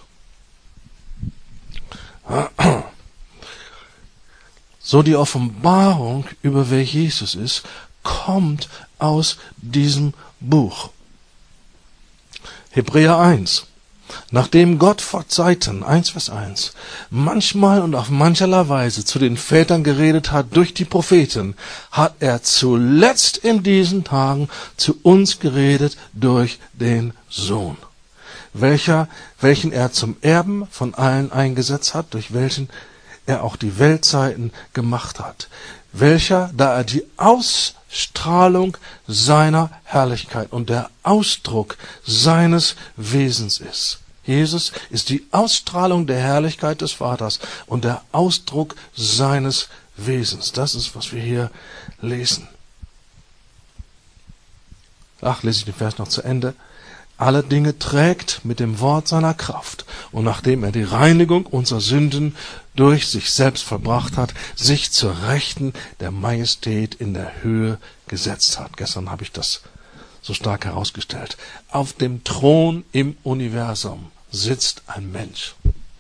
So die Offenbarung über wer Jesus ist, kommt aus diesem Buch. Hebräer 1. Nachdem Gott vor Zeiten, 1 Vers 1, manchmal und auf mancherlei Weise zu den Vätern geredet hat durch die Propheten, hat er zuletzt in diesen Tagen zu uns geredet durch den Sohn, welchen er zum Erben von allen eingesetzt hat, durch welchen er auch die Weltzeiten gemacht hat, welcher, da er die Ausstrahlung seiner Herrlichkeit und der Ausdruck seines Wesens ist. Jesus ist die Ausstrahlung der Herrlichkeit des Vaters und der Ausdruck seines Wesens. Das ist, was wir hier lesen. Lese ich den Vers noch zu Ende. Alle Dinge trägt mit dem Wort seiner Kraft. Und nachdem er die Reinigung unserer Sünden durch sich selbst verbracht hat, sich zur Rechten der Majestät in der Höhe gesetzt hat. Gestern habe ich das so stark herausgestellt. Auf dem Thron im Universum sitzt ein Mensch.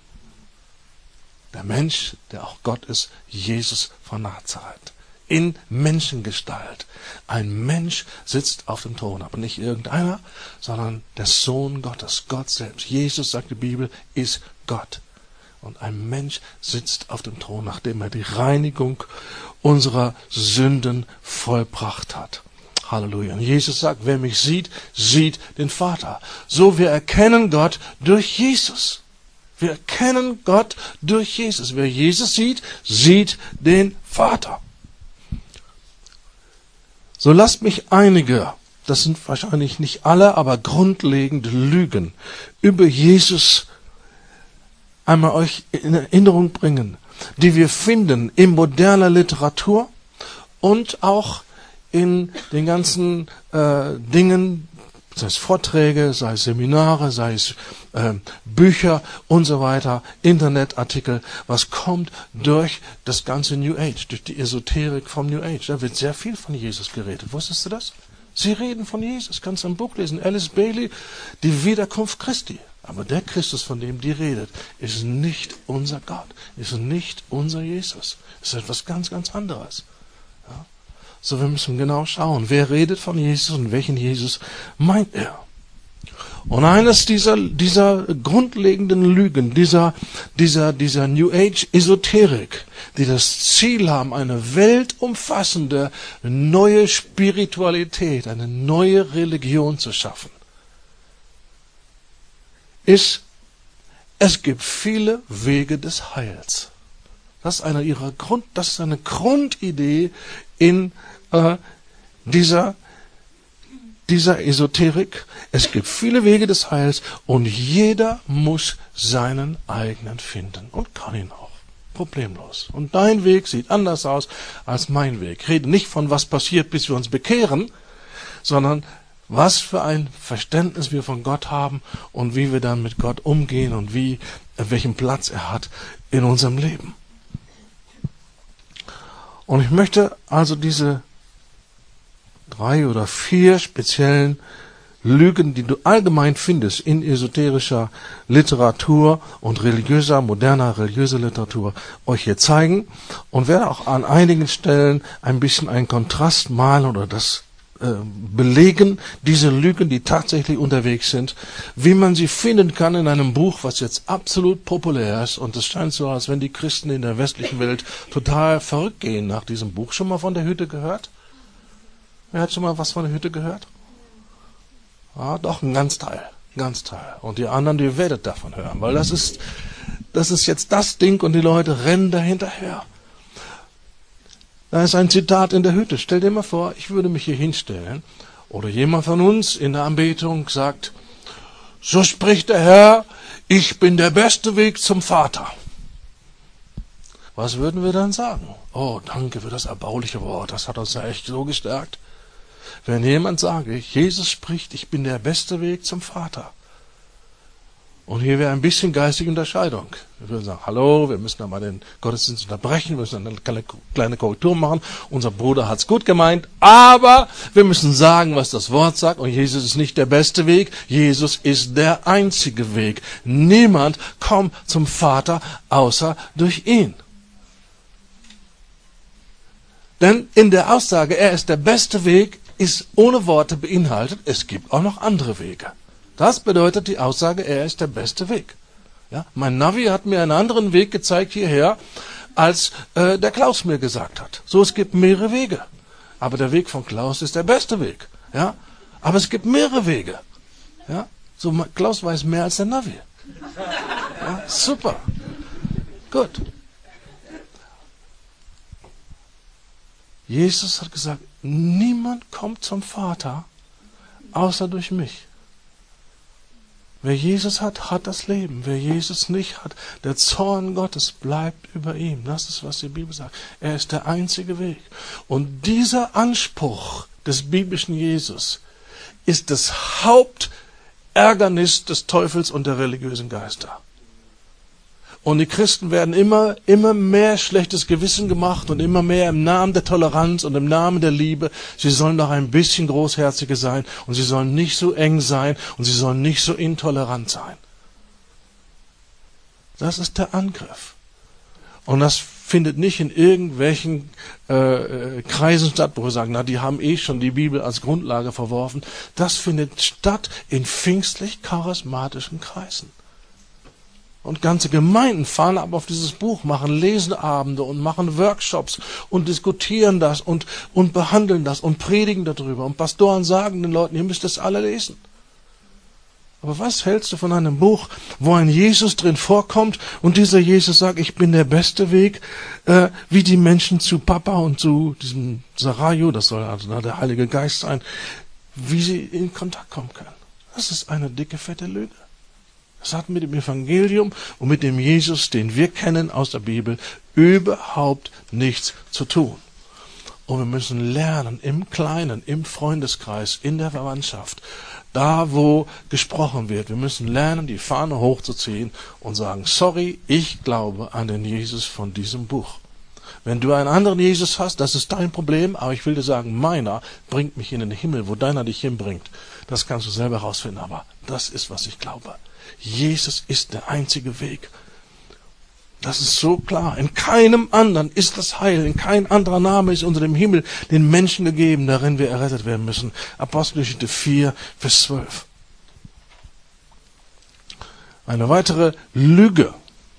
Der Mensch, der auch Gott ist, Jesus von Nazareth. In Menschengestalt. Ein Mensch sitzt auf dem Thron, aber nicht irgendeiner, sondern der Sohn Gottes, Gott selbst. Jesus, sagt die Bibel, ist Gott. Und ein Mensch sitzt auf dem Thron, nachdem er die Reinigung unserer Sünden vollbracht hat. Halleluja. Und Jesus sagt, wer mich sieht, sieht den Vater. So, wir erkennen Gott durch Jesus. Wir erkennen Gott durch Jesus. Wer Jesus sieht, sieht den Vater. So lasst mich einige, das sind wahrscheinlich nicht alle, aber grundlegende Lügen über Jesus einmal euch in Erinnerung bringen, die wir finden in moderner Literatur und auch in den ganzen Dingen, sei es Vorträge, sei es Seminare, sei es Bücher und so weiter, Internetartikel, was kommt durch das ganze New Age, durch die Esoterik vom New Age. Da wird sehr viel von Jesus geredet. Wusstest du das? Sie reden von Jesus, kannst du ein Buch lesen. Alice Bailey, die Wiederkunft Christi. Aber der Christus, von dem die redet, ist nicht unser Gott, ist nicht unser Jesus. Ist etwas ganz, ganz anderes. Ja? So, wir müssen genau schauen, wer redet von Jesus und welchen Jesus meint er. Und eines dieser grundlegenden Lügen, dieser New Age Esoterik, die das Ziel haben, eine weltumfassende neue Spiritualität, eine neue Religion zu schaffen, ist, es gibt viele Wege des Heils. Das ist eine Grundidee in dieser Esoterik. Es gibt viele Wege des Heils und jeder muss seinen eigenen finden und kann ihn auch. Problemlos. Und dein Weg sieht anders aus als mein Weg. Ich rede nicht von, was passiert, bis wir uns bekehren, sondern was für ein Verständnis wir von Gott haben und wie wir dann mit Gott umgehen und welchen Platz er hat in unserem Leben. Und ich möchte also diese 3 oder 4 speziellen Lügen, die du allgemein findest in esoterischer Literatur und moderner religiöser Literatur, euch hier zeigen und werde auch an einigen Stellen ein bisschen einen Kontrast malen oder das belegen, diese Lügen, die tatsächlich unterwegs sind, wie man sie finden kann in einem Buch, was jetzt absolut populär ist. Und es scheint so, als wenn die Christen in der westlichen Welt total verrückt gehen nach diesem Buch. Schon mal von der Hütte gehört? Wer hat schon mal was von der Hütte gehört? Ja, doch, ein ganz Teil. Und die anderen, die werdet davon hören, weil das ist jetzt das Ding und die Leute rennen dahinterher. Da ist ein Zitat in der Hütte. Stell dir mal vor, ich würde mich hier hinstellen oder jemand von uns in der Anbetung sagt, so spricht der Herr, ich bin der beste Weg zum Vater. Was würden wir dann sagen? Oh, danke für das erbauliche Wort, das hat uns ja echt so gestärkt. Wenn jemand sage, Jesus spricht, ich bin der beste Weg zum Vater. Und hier wäre ein bisschen geistige Unterscheidung. Wir würden sagen, hallo, wir müssen mal den Gottesdienst unterbrechen, wir müssen eine kleine Korrektur machen. Unser Bruder hat's gut gemeint, aber wir müssen sagen, was das Wort sagt. Und Jesus ist nicht der beste Weg, Jesus ist der einzige Weg. Niemand kommt zum Vater, außer durch ihn. Denn in der Aussage, er ist der beste Weg, ist ohne Worte beinhaltet, es gibt auch noch andere Wege. Das bedeutet die Aussage, er ist der beste Weg. Ja, mein Navi hat mir einen anderen Weg gezeigt hierher, als der Klaus mir gesagt hat. So, es gibt mehrere Wege. Aber der Weg von Klaus ist der beste Weg. Ja, aber es gibt mehrere Wege. Ja, so Klaus weiß mehr als der Navi. Ja, super. Gut. Jesus hat gesagt, niemand kommt zum Vater, außer durch mich. Wer Jesus hat, hat das Leben. Wer Jesus nicht hat, der Zorn Gottes bleibt über ihm. Das ist, was die Bibel sagt. Er ist der einzige Weg. Und dieser Anspruch des biblischen Jesus ist das Hauptärgernis des Teufels und der religiösen Geister. Und die Christen werden immer mehr schlechtes Gewissen gemacht und immer mehr im Namen der Toleranz und im Namen der Liebe. Sie sollen doch ein bisschen großherziger sein und sie sollen nicht so eng sein und sie sollen nicht so intolerant sein. Das ist der Angriff. Und das findet nicht in irgendwelchen Kreisen statt, wo wir sagen, na, die haben schon die Bibel als Grundlage verworfen. Das findet statt in pfingstlich-charismatischen Kreisen. Und ganze Gemeinden fahren ab auf dieses Buch, machen Leseabende und machen Workshops und diskutieren das und behandeln das und predigen darüber. Und Pastoren sagen den Leuten, ihr müsst das alle lesen. Aber was hältst du von einem Buch, wo ein Jesus drin vorkommt und dieser Jesus sagt, ich bin der beste Weg, wie die Menschen zu Papa und zu diesem Sarayu, das soll also der Heilige Geist sein, wie sie in Kontakt kommen können. Das ist eine dicke, fette Lüge. Das hat mit dem Evangelium und mit dem Jesus, den wir kennen aus der Bibel, überhaupt nichts zu tun. Und wir müssen lernen, im Kleinen, im Freundeskreis, in der Verwandtschaft, da wo gesprochen wird, wir müssen lernen, die Fahne hochzuziehen und sagen, sorry, ich glaube an den Jesus von diesem Buch. Wenn du einen anderen Jesus hast, das ist dein Problem, aber ich will dir sagen, meiner bringt mich in den Himmel, wo deiner dich hinbringt. Das kannst du selber herausfinden, aber das ist, was ich glaube. Jesus ist der einzige Weg. Das ist so klar. In keinem anderen ist das Heil. In kein anderer Name ist unter dem Himmel den Menschen gegeben, darin wir errettet werden müssen. Apostelgeschichte 4, Vers 12. Eine weitere Lüge,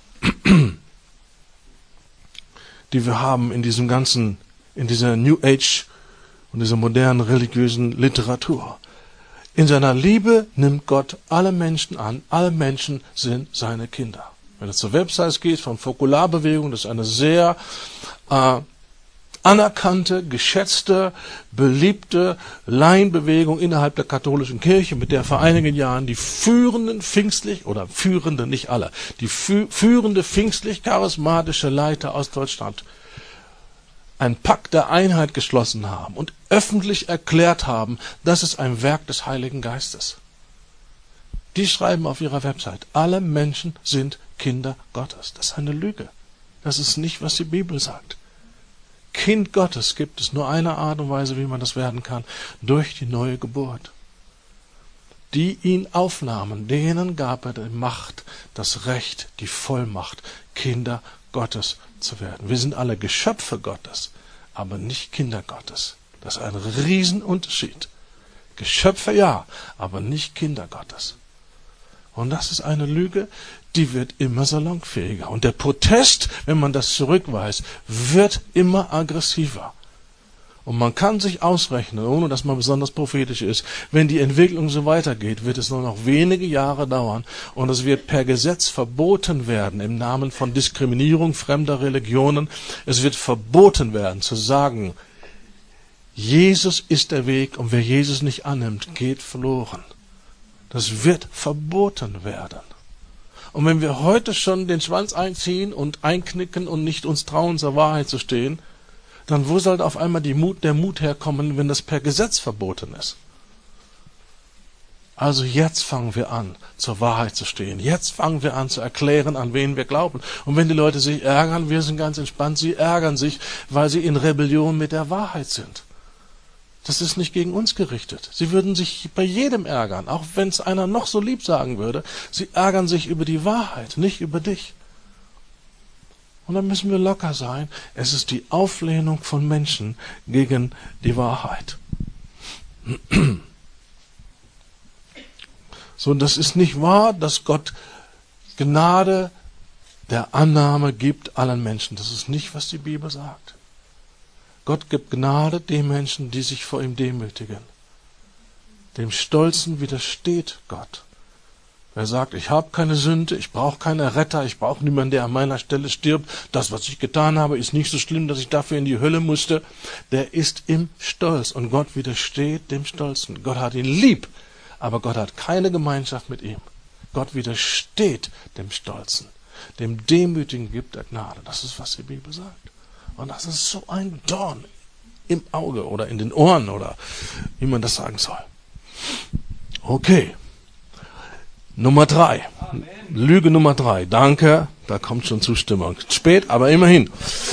die wir haben in dieser New Age und dieser modernen religiösen Literatur. In seiner Liebe nimmt Gott alle Menschen an. Alle Menschen sind seine Kinder. Wenn du zur Website gehst von Fokularbewegung, das ist eine sehr anerkannte, geschätzte, beliebte Laienbewegung innerhalb der katholischen Kirche, mit der vor einigen Jahren die führende pfingstlich-charismatische Leiter aus Deutschland einen Pakt der Einheit geschlossen haben und öffentlich erklärt haben, das ist ein Werk des Heiligen Geistes. Die schreiben auf ihrer Website, alle Menschen sind Kinder Gottes. Das ist eine Lüge. Das ist nicht, was die Bibel sagt. Kind Gottes gibt es nur eine Art und Weise, wie man das werden kann, durch die neue Geburt. Die ihn aufnahmen, denen gab er die Macht, das Recht, die Vollmacht, Kinder Gottes zu werden. Wir sind alle Geschöpfe Gottes, aber nicht Kinder Gottes. Das ist ein Riesenunterschied. Geschöpfe ja, aber nicht Kinder Gottes. Und das ist eine Lüge, die wird immer salonfähiger. Und der Protest, wenn man das zurückweist, wird immer aggressiver. Und man kann sich ausrechnen, ohne dass man besonders prophetisch ist, wenn die Entwicklung so weitergeht, wird es nur noch wenige Jahre dauern und es wird per Gesetz verboten werden im Namen von Diskriminierung fremder Religionen. Es wird verboten werden zu sagen, Jesus ist der Weg und wer Jesus nicht annimmt, geht verloren. Das wird verboten werden. Und wenn wir heute schon den Schwanz einziehen und einknicken und nicht uns trauen, zur Wahrheit zu stehen, dann wo soll auf einmal der Mut herkommen, wenn das per Gesetz verboten ist? Also jetzt fangen wir an, zur Wahrheit zu stehen. Jetzt fangen wir an zu erklären, an wen wir glauben. Und wenn die Leute sich ärgern, wir sind ganz entspannt, sie ärgern sich, weil sie in Rebellion mit der Wahrheit sind. Das ist nicht gegen uns gerichtet. Sie würden sich bei jedem ärgern, auch wenn es einer noch so lieb sagen würde. Sie ärgern sich über die Wahrheit, nicht über dich. Und dann müssen wir locker sein. Es ist die Auflehnung von Menschen gegen die Wahrheit. So, das ist nicht wahr, dass Gott Gnade der Annahme gibt allen Menschen. Das ist nicht, was die Bibel sagt. Gott gibt Gnade den Menschen, die sich vor ihm demütigen. Dem Stolzen widersteht Gott. Wer sagt, ich habe keine Sünde, ich brauche keinen Retter, ich brauche niemanden, der an meiner Stelle stirbt. Das, was ich getan habe, ist nicht so schlimm, dass ich dafür in die Hölle musste. Der ist im Stolz und Gott widersteht dem Stolzen. Gott hat ihn lieb, aber Gott hat keine Gemeinschaft mit ihm. Gott widersteht dem Stolzen. Dem Demütigen gibt er Gnade. Das ist, was die Bibel sagt. Und das ist so ein Dorn im Auge oder in den Ohren oder wie man das sagen soll. Okay. Nummer 3. Amen. Lüge Nummer 3. Danke, da kommt schon Zustimmung. Spät, aber immerhin.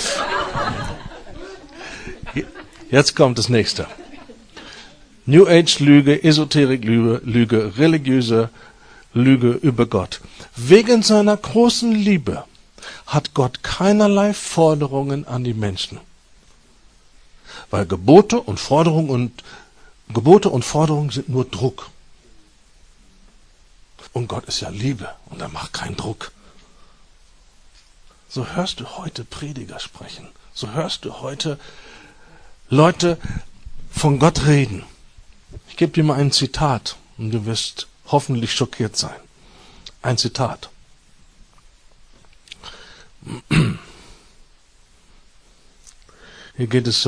Jetzt kommt das nächste. New Age Lüge, Esoterik Lüge, religiöse Lüge über Gott. Wegen seiner großen Liebe hat Gott keinerlei Forderungen an die Menschen. Weil Gebote und Forderungen sind nur Druck. Und Gott ist ja Liebe und er macht keinen Druck. So hörst du heute Prediger sprechen. So hörst du heute Leute von Gott reden. Ich gebe dir mal ein Zitat und du wirst hoffentlich schockiert sein. Ein Zitat. Hier geht es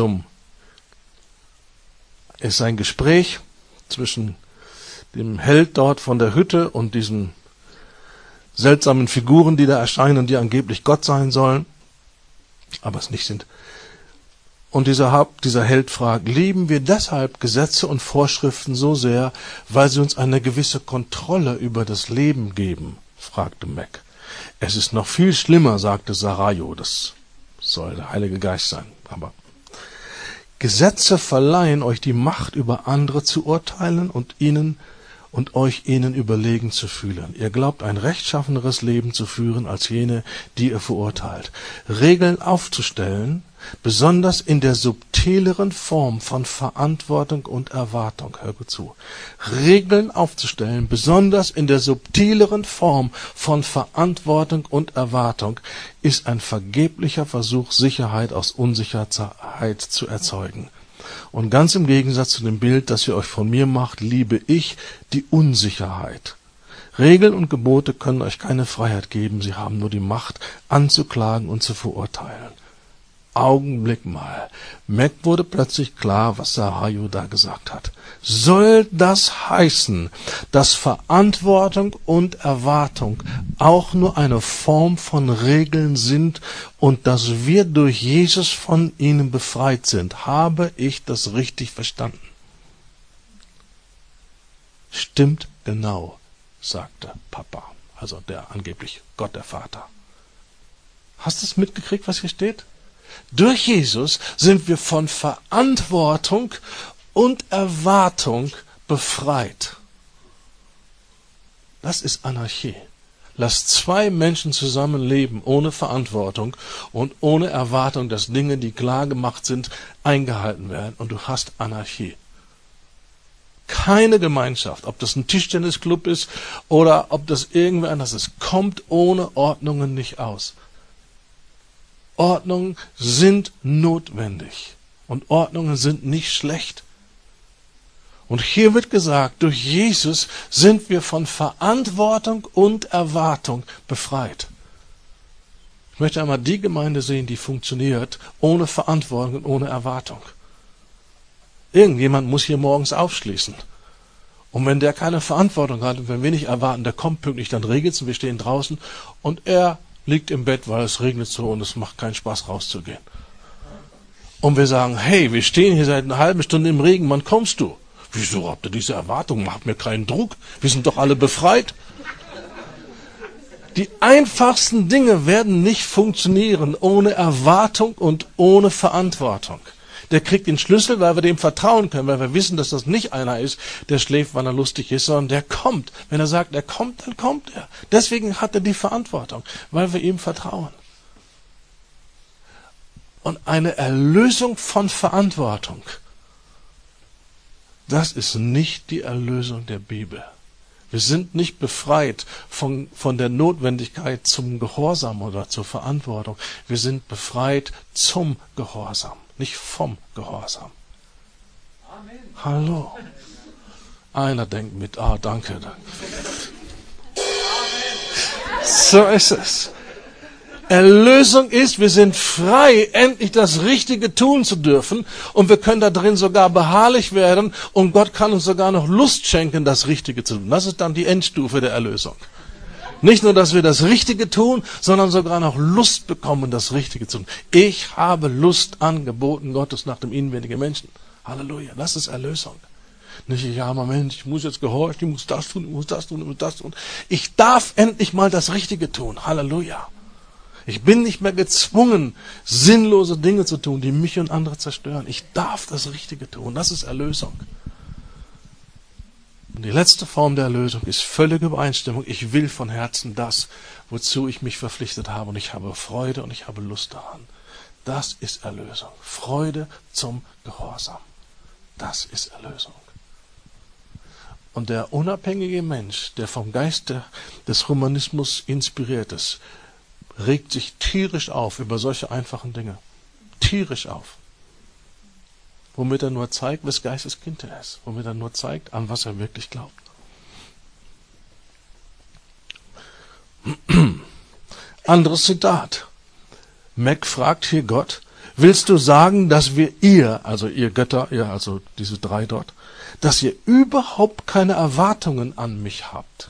ist ein Gespräch zwischen dem Held dort von der Hütte und diesen seltsamen Figuren, die da erscheinen, die angeblich Gott sein sollen, aber es nicht sind. Und dieser Held fragt, lieben wir deshalb Gesetze und Vorschriften so sehr, weil sie uns eine gewisse Kontrolle über das Leben geben? Fragte Mac. Es ist noch viel schlimmer, sagte Sarajevo, das soll der Heilige Geist sein, aber Gesetze verleihen euch die Macht, über andere zu urteilen und euch ihnen überlegen zu fühlen. Ihr glaubt, ein rechtschaffeneres Leben zu führen als jene, die ihr verurteilt. Regeln aufzustellen, besonders in der subtileren Form von Verantwortung und Erwartung, hör gut zu, Regeln aufzustellen, besonders in der subtileren Form von Verantwortung und Erwartung, ist ein vergeblicher Versuch, Sicherheit aus Unsicherheit zu erzeugen. Und ganz im Gegensatz zu dem Bild, das ihr euch von mir macht, liebe ich die Unsicherheit. Regeln und Gebote können euch keine Freiheit geben, sie haben nur die Macht, anzuklagen und zu verurteilen. Augenblick mal. Mac wurde plötzlich klar, was Sahayo da gesagt hat. Soll das heißen, dass Verantwortung und Erwartung auch nur eine Form von Regeln sind und dass wir durch Jesus von ihnen befreit sind? Habe ich das richtig verstanden? Stimmt genau, sagte Papa, also der angeblich Gott der Vater. Hast du es mitgekriegt, was hier steht? Durch Jesus sind wir von Verantwortung und Erwartung befreit. Das ist Anarchie. Lass zwei Menschen zusammenleben ohne Verantwortung und ohne Erwartung, dass Dinge, die klar gemacht sind, eingehalten werden, und du hast Anarchie. Keine Gemeinschaft, ob das ein Tischtennisclub ist oder ob das irgendwer anders ist, kommt ohne Ordnungen nicht aus. Ordnungen sind notwendig und Ordnungen sind nicht schlecht. Und hier wird gesagt, durch Jesus sind wir von Verantwortung und Erwartung befreit. Ich möchte einmal die Gemeinde sehen, die funktioniert ohne Verantwortung und ohne Erwartung. Irgendjemand muss hier morgens aufschließen. Und wenn der keine Verantwortung hat und wenn wir nicht erwarten, der kommt pünktlich, dann regnet es und wir stehen draußen und er liegt im Bett, weil es regnet so und es macht keinen Spaß rauszugehen. Und wir sagen, hey, wir stehen hier seit einer halben Stunde im Regen, wann kommst du? Wieso habt ihr diese Erwartung? Macht mir keinen Druck. Wir sind doch alle befreit. Die einfachsten Dinge werden nicht funktionieren ohne Erwartung und ohne Verantwortung. Der kriegt den Schlüssel, weil wir dem vertrauen können, weil wir wissen, dass das nicht einer ist, der schläft, wann er lustig ist, sondern der kommt. Wenn er sagt, er kommt, dann kommt er. Deswegen hat er die Verantwortung, weil wir ihm vertrauen. Und eine Erlösung von Verantwortung, das ist nicht die Erlösung der Bibel. Wir sind nicht befreit von der Notwendigkeit zum Gehorsam oder zur Verantwortung. Wir sind befreit zum Gehorsam, nicht vom Gehorsam. Amen. Hallo. Einer denkt mit, danke. So ist es. Erlösung ist, wir sind frei, endlich das Richtige tun zu dürfen, und wir können da drin sogar beharrlich werden und Gott kann uns sogar noch Lust schenken, das Richtige zu tun. Das ist dann die Endstufe der Erlösung. Nicht nur, dass wir das Richtige tun, sondern sogar noch Lust bekommen, das Richtige zu tun. Ich habe Lust an Geboten Gottes nach dem inwendigen Menschen. Halleluja, das ist Erlösung. Nicht, ich armer Mensch, ich muss jetzt gehorchen, ich muss das tun, ich muss das tun, ich muss das tun. Ich darf endlich mal das Richtige tun. Halleluja. Ich bin nicht mehr gezwungen, sinnlose Dinge zu tun, die mich und andere zerstören. Ich darf das Richtige tun. Das ist Erlösung. Und die letzte Form der Erlösung ist völlige Übereinstimmung. Ich will von Herzen das, wozu ich mich verpflichtet habe. Und ich habe Freude und ich habe Lust daran. Das ist Erlösung. Freude zum Gehorsam. Das ist Erlösung. Und der unabhängige Mensch, der vom Geist des Humanismus inspiriert ist, regt sich tierisch auf über solche einfachen Dinge. Tierisch auf. Womit er nur zeigt, wes Geistes Kind er ist. Womit er nur zeigt, an was er wirklich glaubt. Anderes Zitat. Mac fragt hier Gott, willst du sagen, dass ihr Götter, also diese drei dort, dass ihr überhaupt keine Erwartungen an mich habt?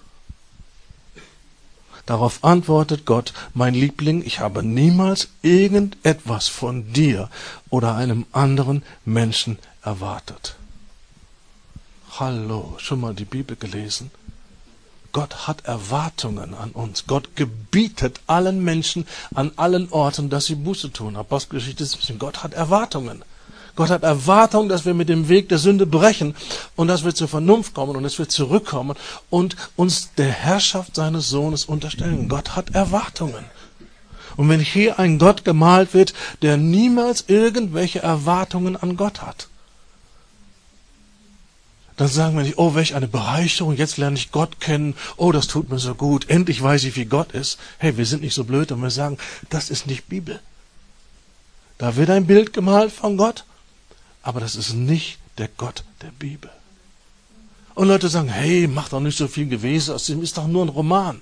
Darauf antwortet Gott, mein Liebling, ich habe niemals irgendetwas von dir oder einem anderen Menschen erwartet. Hallo, schon mal die Bibel gelesen? Gott hat Erwartungen an uns. Gott gebietet allen Menschen an allen Orten, dass sie Buße tun. Apostelgeschichte 17. Gott hat Erwartungen. Gott hat Erwartungen, dass wir mit dem Weg der Sünde brechen und dass wir zur Vernunft kommen und dass wir zurückkommen und uns der Herrschaft seines Sohnes unterstellen. Gott hat Erwartungen. Und wenn hier ein Gott gemalt wird, der niemals irgendwelche Erwartungen an Gott hat, dann sagen wir nicht, oh, welch eine Bereicherung, jetzt lerne ich Gott kennen, oh, das tut mir so gut, endlich weiß ich, wie Gott ist. Hey, wir sind nicht so blöd und wir sagen, das ist nicht Bibel. Da wird ein Bild gemalt von Gott, aber das ist nicht der Gott der Bibel. Und Leute sagen, hey, mach doch nicht so viel Gewese, aus dem ist doch nur ein Roman.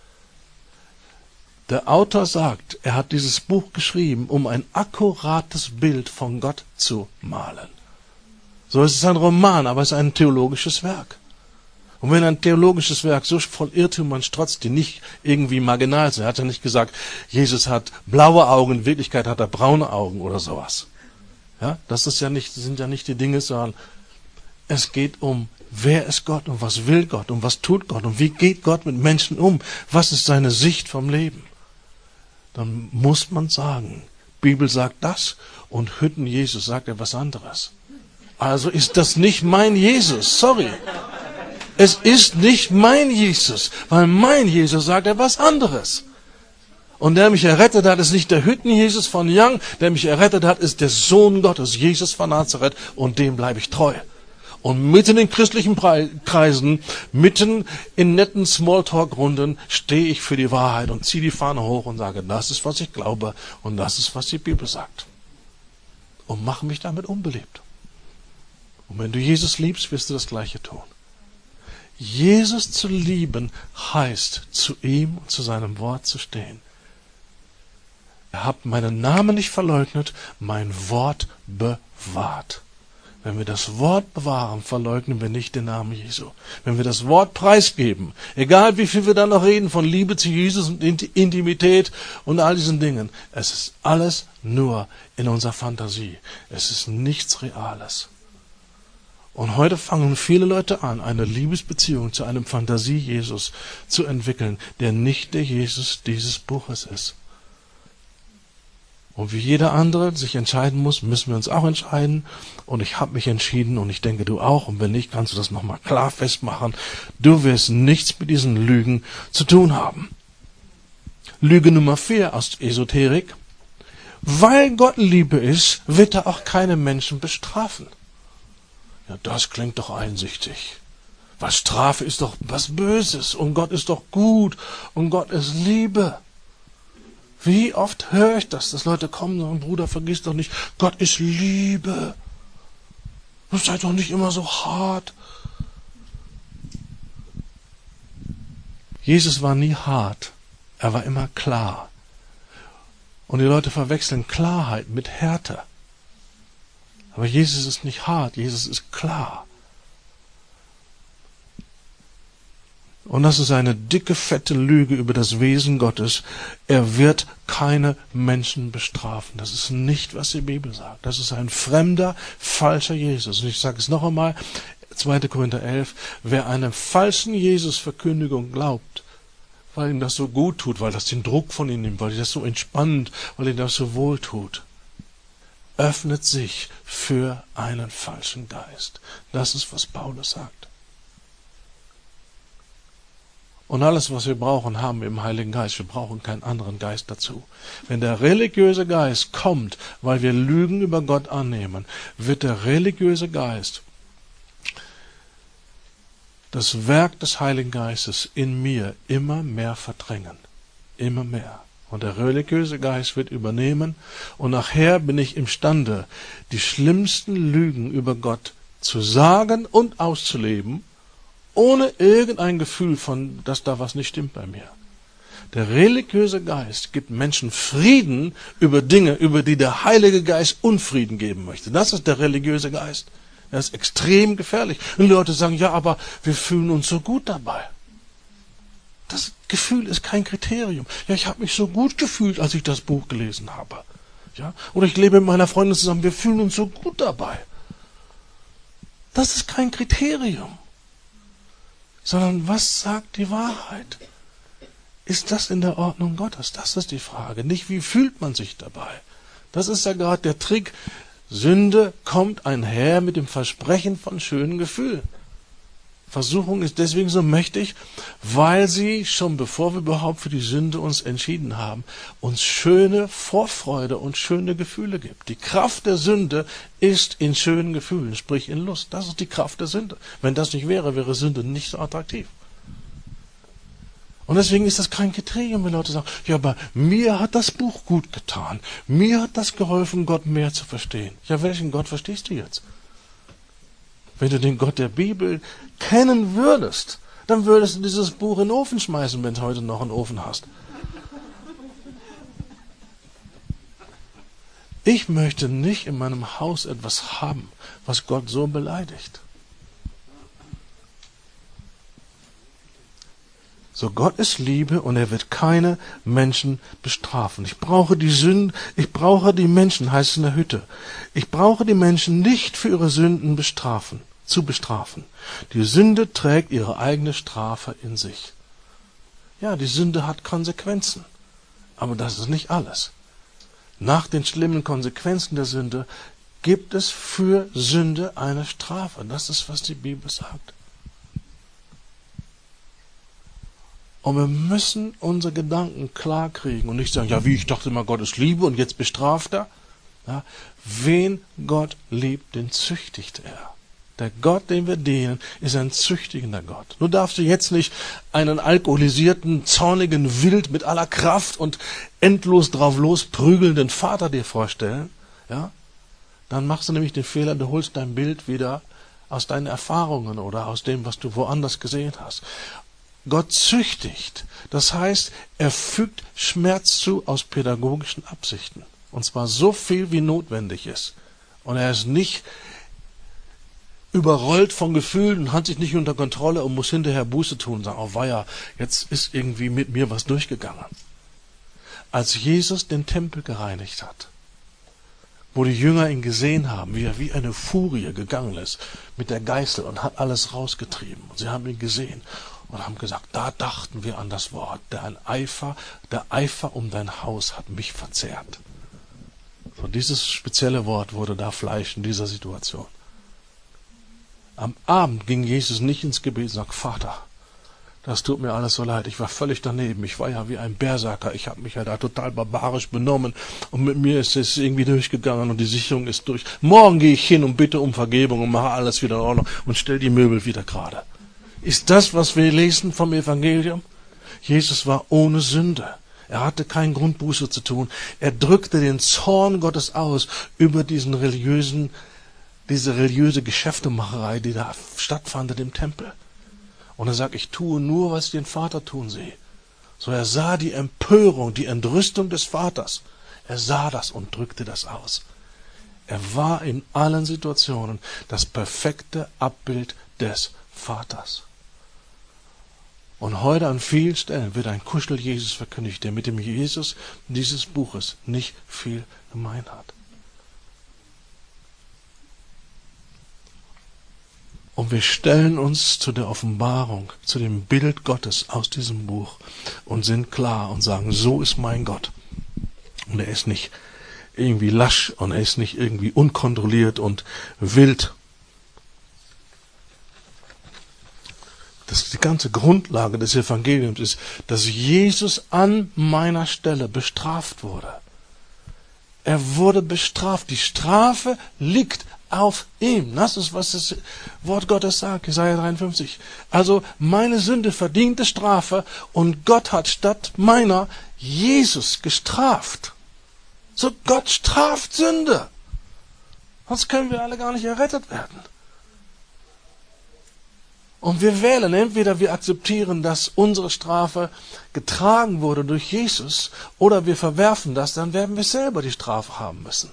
Der Autor sagt, er hat dieses Buch geschrieben, um ein akkurates Bild von Gott zu malen. So ist es ein Roman, aber es ist ein theologisches Werk. Und wenn ein theologisches Werk so voll Irrtümern strotzt, die nicht irgendwie marginal sind, er hat ja nicht gesagt, Jesus hat blaue Augen, in Wirklichkeit hat er braune Augen oder sowas. Ja, das sind ja nicht die Dinge, sondern es geht um, wer ist Gott und was will Gott und was tut Gott und wie geht Gott mit Menschen um? Was ist seine Sicht vom Leben? Dann muss man sagen, Bibel sagt das und Hütten Jesus sagt etwas anderes. Also ist das nicht mein Jesus, sorry. Es ist nicht mein Jesus, weil mein Jesus sagt etwas anderes. Und der mich errettet hat, ist nicht der Hütten-Jesus von Young, der mich errettet hat, ist der Sohn Gottes, Jesus von Nazareth, und dem bleibe ich treu. Und mitten in christlichen Kreisen, mitten in netten Smalltalk-Runden stehe ich für die Wahrheit und ziehe die Fahne hoch und sage, das ist, was ich glaube und das ist, was die Bibel sagt. Und mache mich damit unbeliebt. Und wenn du Jesus liebst, wirst du das Gleiche tun. Jesus zu lieben heißt, zu ihm und zu seinem Wort zu stehen. Ihr habt meinen Namen nicht verleugnet, mein Wort bewahrt. Wenn wir das Wort bewahren, verleugnen wir nicht den Namen Jesu. Wenn wir das Wort preisgeben, egal wie viel wir dann noch reden von Liebe zu Jesus und Intimität und all diesen Dingen, es ist alles nur in unserer Fantasie. Es ist nichts Reales. Und heute fangen viele Leute an, eine Liebesbeziehung zu einem Fantasie-Jesus zu entwickeln, der nicht der Jesus dieses Buches ist. Und wie jeder andere sich entscheiden muss, müssen wir uns auch entscheiden. Und ich habe mich entschieden und ich denke, du auch. Und wenn nicht, kannst du das nochmal klar festmachen. Du wirst nichts mit diesen Lügen zu tun haben. Lüge Nummer 4 aus Esoterik. Weil Gott Liebe ist, wird er auch keine Menschen bestrafen. Ja, das klingt doch einsichtig. Weil Strafe ist doch was Böses und Gott ist doch gut und Gott ist Liebe. Wie oft höre ich das, dass Leute kommen und sagen, Bruder, vergiss doch nicht, Gott ist Liebe. Sei doch nicht immer so hart. Jesus war nie hart, er war immer klar. Und die Leute verwechseln Klarheit mit Härte. Aber Jesus ist nicht hart, Jesus ist klar. Und das ist eine dicke, fette Lüge über das Wesen Gottes. Er wird keine Menschen bestrafen. Das ist nicht, was die Bibel sagt. Das ist ein fremder, falscher Jesus. Und ich sage es noch einmal, 2. Korinther 11, wer einem falschen Jesus-Verkündigung glaubt, weil ihm das so gut tut, weil das den Druck von ihm nimmt, weil ihm das so entspannt, weil ihm das so wohl tut, öffnet sich für einen falschen Geist. Das ist, was Paulus sagt. Und alles, was wir brauchen, haben wir im Heiligen Geist. Wir brauchen keinen anderen Geist dazu. Wenn der religiöse Geist kommt, weil wir Lügen über Gott annehmen, wird der religiöse Geist das Werk des Heiligen Geistes in mir immer mehr verdrängen. Immer mehr. Und der religiöse Geist wird übernehmen und nachher bin ich imstande, die schlimmsten Lügen über Gott zu sagen und auszuleben, ohne irgendein Gefühl von, dass da was nicht stimmt bei mir. Der religiöse Geist gibt Menschen Frieden über Dinge, über die der Heilige Geist Unfrieden geben möchte. Das ist der religiöse Geist. Er ist extrem gefährlich. Und die Leute sagen, ja, aber wir fühlen uns so gut dabei. Das Gefühl ist kein Kriterium. Ja, ich habe mich so gut gefühlt, als ich das Buch gelesen habe. Ja? Oder ich lebe mit meiner Freundin zusammen, wir fühlen uns so gut dabei. Das ist kein Kriterium. Sondern was sagt die Wahrheit? Ist das in der Ordnung Gottes? Das ist die Frage. Nicht, wie fühlt man sich dabei? Das ist ja gerade der Trick. Sünde kommt einher mit dem Versprechen von schönen Gefühlen. Versuchung ist deswegen so mächtig, weil sie schon bevor wir überhaupt für die Sünde uns entschieden haben, uns schöne Vorfreude und schöne Gefühle gibt. Die Kraft der Sünde ist in schönen Gefühlen, sprich in Lust. Das ist die Kraft der Sünde. Wenn das nicht wäre, wäre Sünde nicht so attraktiv. Und deswegen ist das kein Kriterium, wenn Leute sagen, ja, aber mir hat das Buch gut getan. Mir hat das geholfen, Gott mehr zu verstehen. Ja, welchen Gott verstehst du jetzt? Wenn du den Gott der Bibel kennen würdest, dann würdest du dieses Buch in den Ofen schmeißen, wenn du heute noch einen Ofen hast. Ich möchte nicht in meinem Haus etwas haben, was Gott so beleidigt. So, Gott ist Liebe und er wird keine Menschen bestrafen. Ich brauche die Menschen, heißt es in der Hütte. Ich brauche die Menschen nicht für ihre Sünden zu bestrafen. Die Sünde trägt ihre eigene Strafe in sich. Ja, die Sünde hat Konsequenzen. Aber das ist nicht alles. Nach den schlimmen Konsequenzen der Sünde gibt es für Sünde eine Strafe. Das ist, was die Bibel sagt. Und wir müssen unsere Gedanken klar kriegen und nicht sagen, ja, wie, ich dachte immer, Gott ist Liebe und jetzt bestraft er. Ja, wen Gott liebt, den züchtigt er. Der Gott, den wir dienen, ist ein züchtigender Gott. Du darfst dir jetzt nicht einen alkoholisierten, zornigen Wild mit aller Kraft und endlos drauf los prügelnden Vater dir vorstellen. Ja? Dann machst du nämlich den Fehler, du holst dein Bild wieder aus deinen Erfahrungen oder aus dem, was du woanders gesehen hast. Gott züchtigt, das heißt, er fügt Schmerz zu aus pädagogischen Absichten. Und zwar so viel, wie notwendig ist. Und er ist nicht überrollt von Gefühlen und hat sich nicht unter Kontrolle und muss hinterher Buße tun und sagen, oh weia, jetzt ist irgendwie mit mir was durchgegangen. Als Jesus den Tempel gereinigt hat, wo die Jünger ihn gesehen haben, wie er wie eine Furie gegangen ist mit der Geißel und hat alles rausgetrieben. Und sie haben ihn gesehen und haben gesagt, da dachten wir an das Wort, der Eifer um dein Haus hat mich verzehrt. So, dieses spezielle Wort wurde da Fleisch in dieser Situation. Am Abend ging Jesus nicht ins Gebet und sagte, Vater, das tut mir alles so leid, ich war völlig daneben, ich war ja wie ein Berserker, ich habe mich ja da total barbarisch benommen und mit mir ist es irgendwie durchgegangen und die Sicherung ist durch. Morgen gehe ich hin und bitte um Vergebung und mache alles wieder in Ordnung und stelle die Möbel wieder gerade. Ist das, was wir lesen vom Evangelium? Jesus war ohne Sünde. Er hatte keinen Grund, Buße zu tun. Er drückte den Zorn Gottes aus über diese religiöse Geschäftemacherei, die da stattfand im Tempel. Und er sagt, ich tue nur, was ich den Vater tun sehe. So, er sah die Empörung, die Entrüstung des Vaters. Er sah das und drückte das aus. Er war in allen Situationen das perfekte Abbild des Vaters. Und heute an vielen Stellen wird ein Kuschel-Jesus verkündigt, der mit dem Jesus dieses Buches nicht viel gemein hat. Und wir stellen uns zu der Offenbarung, zu dem Bild Gottes aus diesem Buch und sind klar und sagen, so ist mein Gott. Und er ist nicht irgendwie lasch und er ist nicht irgendwie unkontrolliert und wild. Die ganze Grundlage des Evangeliums ist, dass Jesus an meiner Stelle bestraft wurde. Er wurde bestraft. Die Strafe liegt auf ihm. Das ist, was das Wort Gottes sagt, Jesaja 53. Also meine Sünde verdiente Strafe und Gott hat statt meiner Jesus gestraft. So, Gott straft Sünde. Sonst können wir alle gar nicht errettet werden. Und wir wählen, entweder wir akzeptieren, dass unsere Strafe getragen wurde durch Jesus, oder wir verwerfen das, dann werden wir selber die Strafe haben müssen.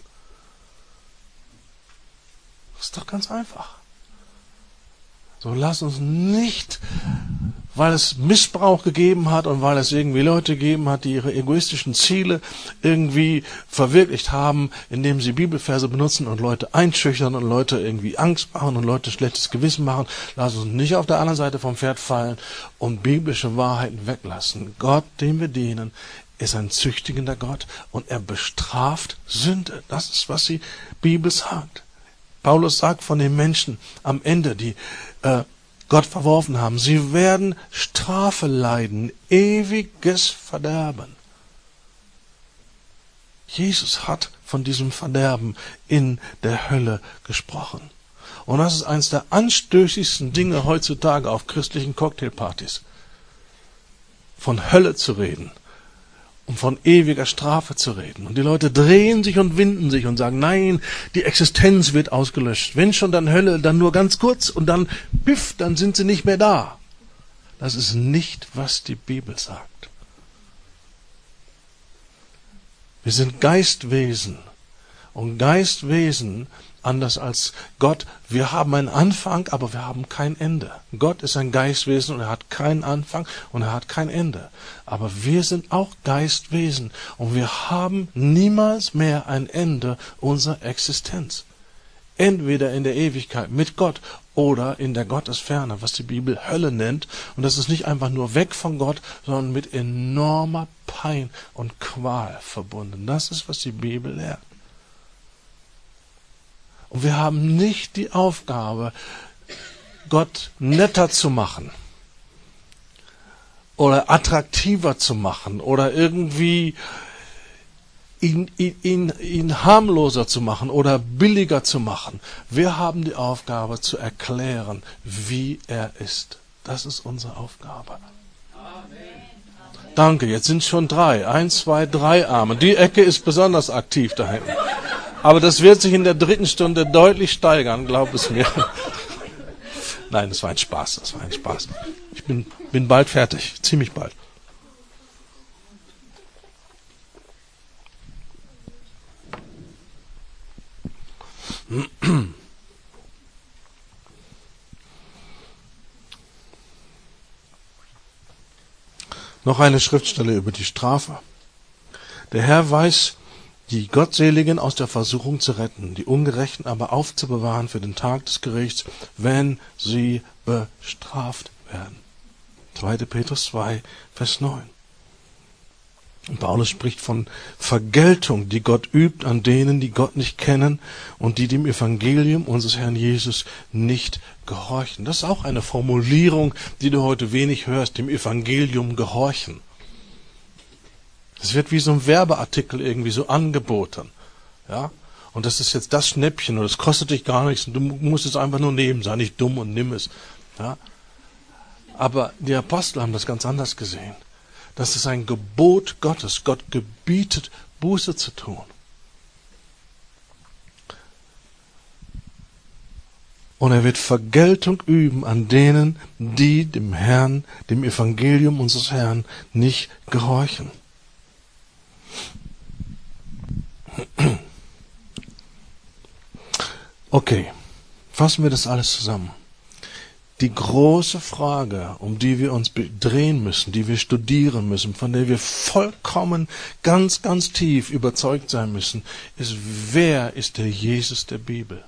Das ist doch ganz einfach. So, lass uns nicht, weil es Missbrauch gegeben hat und weil es irgendwie Leute gegeben hat, die ihre egoistischen Ziele irgendwie verwirklicht haben, indem sie Bibelverse benutzen und Leute einschüchtern und Leute irgendwie Angst machen und Leute schlechtes Gewissen machen. Lass uns nicht auf der anderen Seite vom Pferd fallen und biblische Wahrheiten weglassen. Gott, dem wir dienen, ist ein züchtigender Gott und er bestraft Sünde. Das ist, was die Bibel sagt. Paulus sagt von den Menschen am Ende, die Gott verworfen haben. Sie werden Strafe leiden, ewiges Verderben. Jesus hat von diesem Verderben in der Hölle gesprochen. Und das ist eines der anstößigsten Dinge heutzutage auf christlichen Cocktailpartys. Von Hölle zu reden, um von ewiger Strafe zu reden. Und die Leute drehen sich und winden sich und sagen, nein, die Existenz wird ausgelöscht. Wenn schon, dann Hölle, dann nur ganz kurz und dann, piff, dann sind sie nicht mehr da. Das ist nicht, was die Bibel sagt. Wir sind Geistwesen. Und Geistwesen, anders als Gott, wir haben einen Anfang, aber wir haben kein Ende. Gott ist ein Geistwesen und er hat keinen Anfang und er hat kein Ende. Aber wir sind auch Geistwesen und wir haben niemals mehr ein Ende unserer Existenz. Entweder in der Ewigkeit mit Gott oder in der Gottesferne, was die Bibel Hölle nennt. Und das ist nicht einfach nur weg von Gott, sondern mit enormer Pein und Qual verbunden. Das ist, was die Bibel lehrt. Und wir haben nicht die Aufgabe, Gott netter zu machen oder attraktiver zu machen oder irgendwie ihn harmloser zu machen oder billiger zu machen. Wir haben die Aufgabe zu erklären, wie er ist. Das ist unsere Aufgabe. Danke, jetzt sind schon 3. 1, 2, 3 Arme. Die Ecke ist besonders aktiv da hinten. Aber das wird sich in der 3. Stunde deutlich steigern, glaub es mir. Nein, das war ein Spaß, Ich bin bald fertig, ziemlich bald. Noch eine Schriftstelle über die Strafe. Der Herr weiß, die Gottseligen aus der Versuchung zu retten, die Ungerechten aber aufzubewahren für den Tag des Gerichts, wenn sie bestraft werden. 2. Petrus 2, Vers 9. Und Paulus spricht von Vergeltung, die Gott übt an denen, die Gott nicht kennen und die dem Evangelium unseres Herrn Jesus nicht gehorchen. Das ist auch eine Formulierung, die du heute wenig hörst, dem Evangelium gehorchen. Es wird wie so ein Werbeartikel irgendwie so angeboten. Ja? Und das ist jetzt das Schnäppchen und das kostet dich gar nichts und du musst es einfach nur nehmen, sei nicht dumm und nimm es. Ja? Aber die Apostel haben das ganz anders gesehen. Das ist ein Gebot Gottes. Gott gebietet, Buße zu tun. Und er wird Vergeltung üben an denen, die dem Herrn, dem Evangelium unseres Herrn nicht gehorchen. Okay, fassen wir das alles zusammen. Die große Frage, um die wir uns drehen müssen, die wir studieren müssen, von der wir vollkommen, ganz, ganz tief überzeugt sein müssen, ist, wer ist der Jesus der Bibel?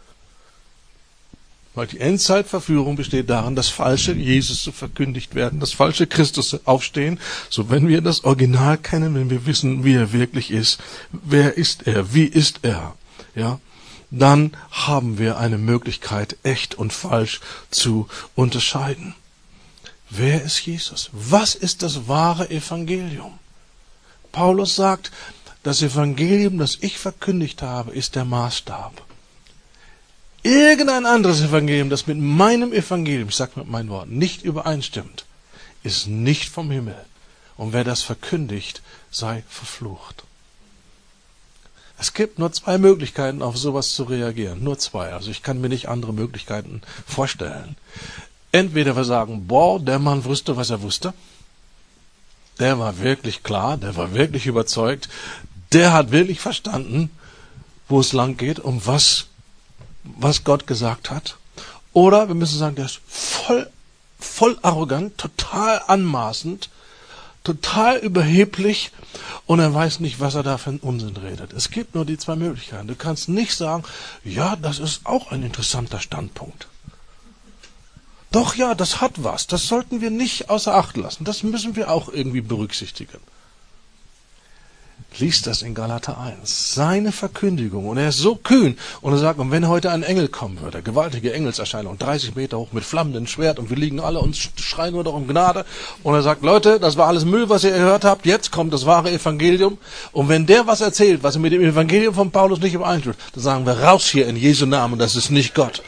Weil die Endzeitverführung besteht darin, dass falsche Jesus zu verkündigt werden, dass falsche Christus aufstehen. So, wenn wir das Original kennen, wenn wir wissen, wie er wirklich ist, wer ist er, wie ist er, ja, dann haben wir eine Möglichkeit, echt und falsch zu unterscheiden. Wer ist Jesus? Was ist das wahre Evangelium? Paulus sagt, das Evangelium, das ich verkündigt habe, ist der Maßstab. Irgendein anderes Evangelium, das mit meinem Evangelium, ich sage mit meinen Worten, nicht übereinstimmt, ist nicht vom Himmel. Und wer das verkündigt, sei verflucht. Es gibt nur 2 Möglichkeiten, auf sowas zu reagieren. Nur 2. Also ich kann mir nicht andere Möglichkeiten vorstellen. Entweder wir sagen, boah, der Mann wusste, was er wusste. Der war wirklich klar, der war wirklich überzeugt. Der hat wirklich verstanden, wo es lang geht und was Gott gesagt hat. Oder wir müssen sagen, der ist voll arrogant, total anmaßend, total überheblich und er weiß nicht, was er da für einen Unsinn redet. Es gibt nur die 2 Möglichkeiten. Du kannst nicht sagen, ja, das ist auch ein interessanter Standpunkt. Doch ja, das hat was. Das sollten wir nicht außer Acht lassen. Das müssen wir auch irgendwie berücksichtigen. Liest das in Galater 1. Seine Verkündigung. Und er ist so kühn. Und er sagt, und wenn heute ein Engel kommen würde, gewaltige Engelserscheinung, 30 Meter hoch mit flammendem Schwert, und wir liegen alle und schreien nur noch um Gnade. Und er sagt, Leute, das war alles Müll, was ihr gehört habt. Jetzt kommt das wahre Evangelium. Und wenn der was erzählt, was mit dem Evangelium von Paulus nicht übereinstimmt, dann sagen wir raus hier in Jesu Namen, das ist nicht Gott.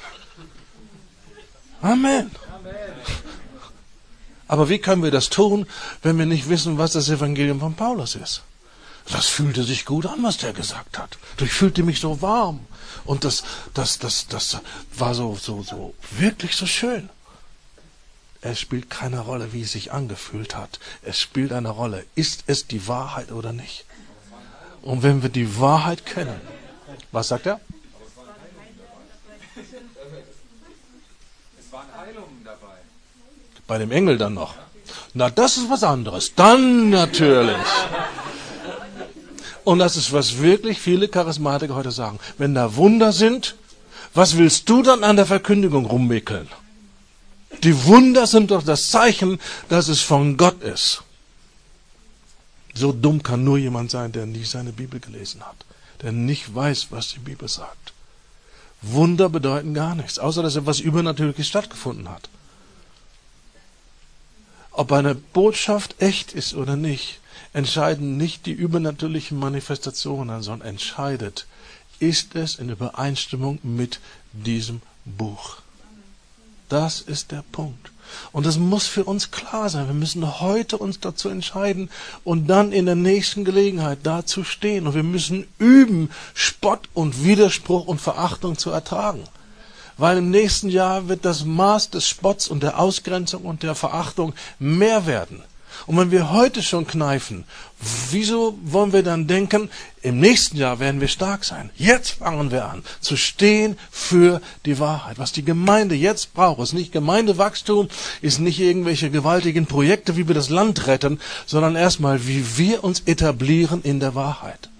Amen. Aber wie können wir das tun, wenn wir nicht wissen, was das Evangelium von Paulus ist? Das fühlte sich gut an, was der gesagt hat. Ich fühlte mich so warm. Und das war so wirklich so schön. Es spielt keine Rolle, wie es sich angefühlt hat. Es spielt eine Rolle. Ist es die Wahrheit oder nicht? Und wenn wir die Wahrheit kennen, was sagt er? Es waren Heilungen dabei. Bei dem Engel dann noch. Na, das ist was anderes. Dann natürlich. Und das ist, was wirklich viele Charismatiker heute sagen. Wenn da Wunder sind, was willst du dann an der Verkündigung rumwickeln? Die Wunder sind doch das Zeichen, dass es von Gott ist. So dumm kann nur jemand sein, der nie seine Bibel gelesen hat. Der nicht weiß, was die Bibel sagt. Wunder bedeuten gar nichts, außer dass etwas Übernatürliches stattgefunden hat. Ob eine Botschaft echt ist oder nicht, entscheiden nicht die übernatürlichen Manifestationen, sondern entscheidet, ist es in Übereinstimmung mit diesem Buch. Das ist der Punkt. Und das muss für uns klar sein. Wir müssen heute uns dazu entscheiden und dann in der nächsten Gelegenheit dazu stehen. Und wir müssen üben, Spott und Widerspruch und Verachtung zu ertragen. Weil im nächsten Jahr wird das Maß des Spotts und der Ausgrenzung und der Verachtung mehr werden. Und wenn wir heute schon kneifen, wieso wollen wir dann denken, im nächsten Jahr werden wir stark sein? Jetzt fangen wir an zu stehen für die Wahrheit. Was die Gemeinde jetzt braucht, ist nicht Gemeindewachstum, ist nicht irgendwelche gewaltigen Projekte, wie wir das Land retten, sondern erstmal, wie wir uns etablieren in der Wahrheit.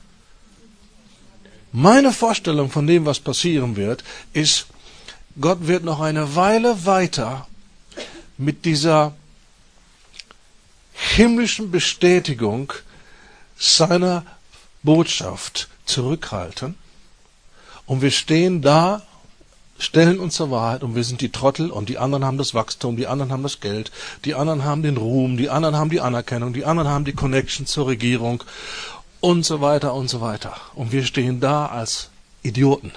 Meine Vorstellung von dem, was passieren wird, ist, Gott wird noch eine Weile weiter mit dieser himmlischen Bestätigung seiner Botschaft zurückhalten. Und wir stehen da, stellen uns zur Wahrheit und wir sind die Trottel und die anderen haben das Wachstum, die anderen haben das Geld, die anderen haben den Ruhm, die anderen haben die Anerkennung, die anderen haben die Connection zur Regierung und so weiter und so weiter. Und wir stehen da als Idioten.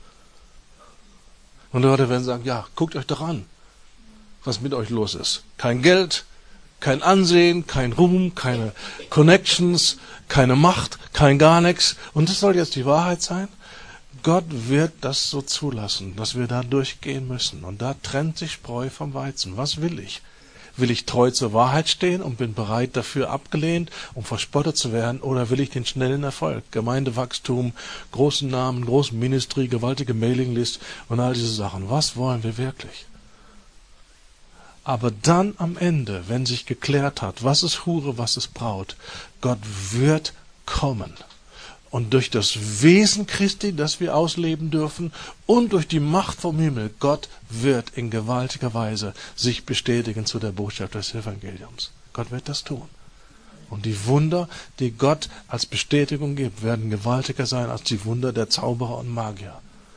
Und die Leute werden sagen, ja, guckt euch doch an, was mit euch los ist. Kein Geld, kein Ansehen, kein Ruhm, keine Connections, keine Macht, kein gar nichts. Und das soll jetzt die Wahrheit sein? Gott wird das so zulassen, dass wir da durchgehen müssen. Und da trennt sich Spreu vom Weizen. Was will ich? Will ich treu zur Wahrheit stehen und bin bereit dafür abgelehnt, um verspottet zu werden? Oder will ich den schnellen Erfolg? Gemeindewachstum, großen Namen, großen Ministry, gewaltige Mailinglist und all diese Sachen. Was wollen wir wirklich? Aber dann am Ende, wenn sich geklärt hat, was ist Hure, was ist Braut, Gott wird kommen. Und durch das Wesen Christi, das wir ausleben dürfen, und durch die Macht vom Himmel, Gott wird in gewaltiger Weise sich bestätigen zu der Botschaft des Evangeliums. Gott wird das tun. Und die Wunder, die Gott als Bestätigung gibt, werden gewaltiger sein als die Wunder der Zauberer und Magier.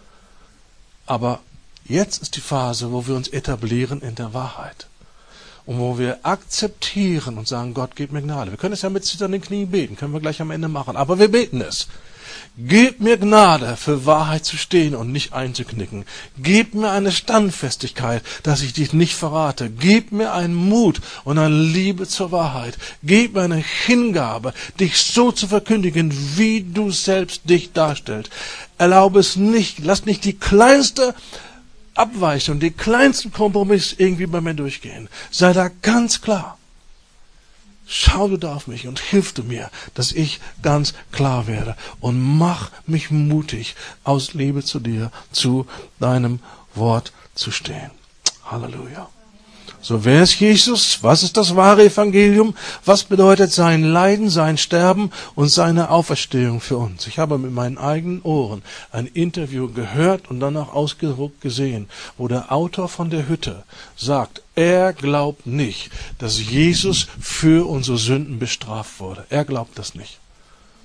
Aber jetzt ist die Phase, wo wir uns etablieren in der Wahrheit. Und wo wir akzeptieren und sagen, Gott, gib mir Gnade. Wir können es ja mit zitternden Knien beten, können wir gleich am Ende machen. Aber wir beten es. Gib mir Gnade, für Wahrheit zu stehen und nicht einzuknicken. Gib mir eine Standfestigkeit, dass ich dich nicht verrate. Gib mir einen Mut und eine Liebe zur Wahrheit. Gib mir eine Hingabe, dich so zu verkündigen, wie du selbst dich darstellst. Erlaube es nicht, lass nicht die kleinste Abweichung, den kleinsten Kompromiss irgendwie bei mir durchgehen. Sei da ganz klar. Schau du da auf mich und hilf du mir, dass ich ganz klar werde und mach mich mutig, aus Liebe zu dir, zu deinem Wort zu stehen. Halleluja. So, wer ist Jesus? Was ist das wahre Evangelium? Was bedeutet sein Leiden, sein Sterben und seine Auferstehung für uns? Ich habe mit meinen eigenen Ohren ein Interview gehört und dann auch ausgedruckt gesehen, wo der Autor von der Hütte sagt, er glaubt nicht, dass Jesus für unsere Sünden bestraft wurde. Er glaubt das nicht.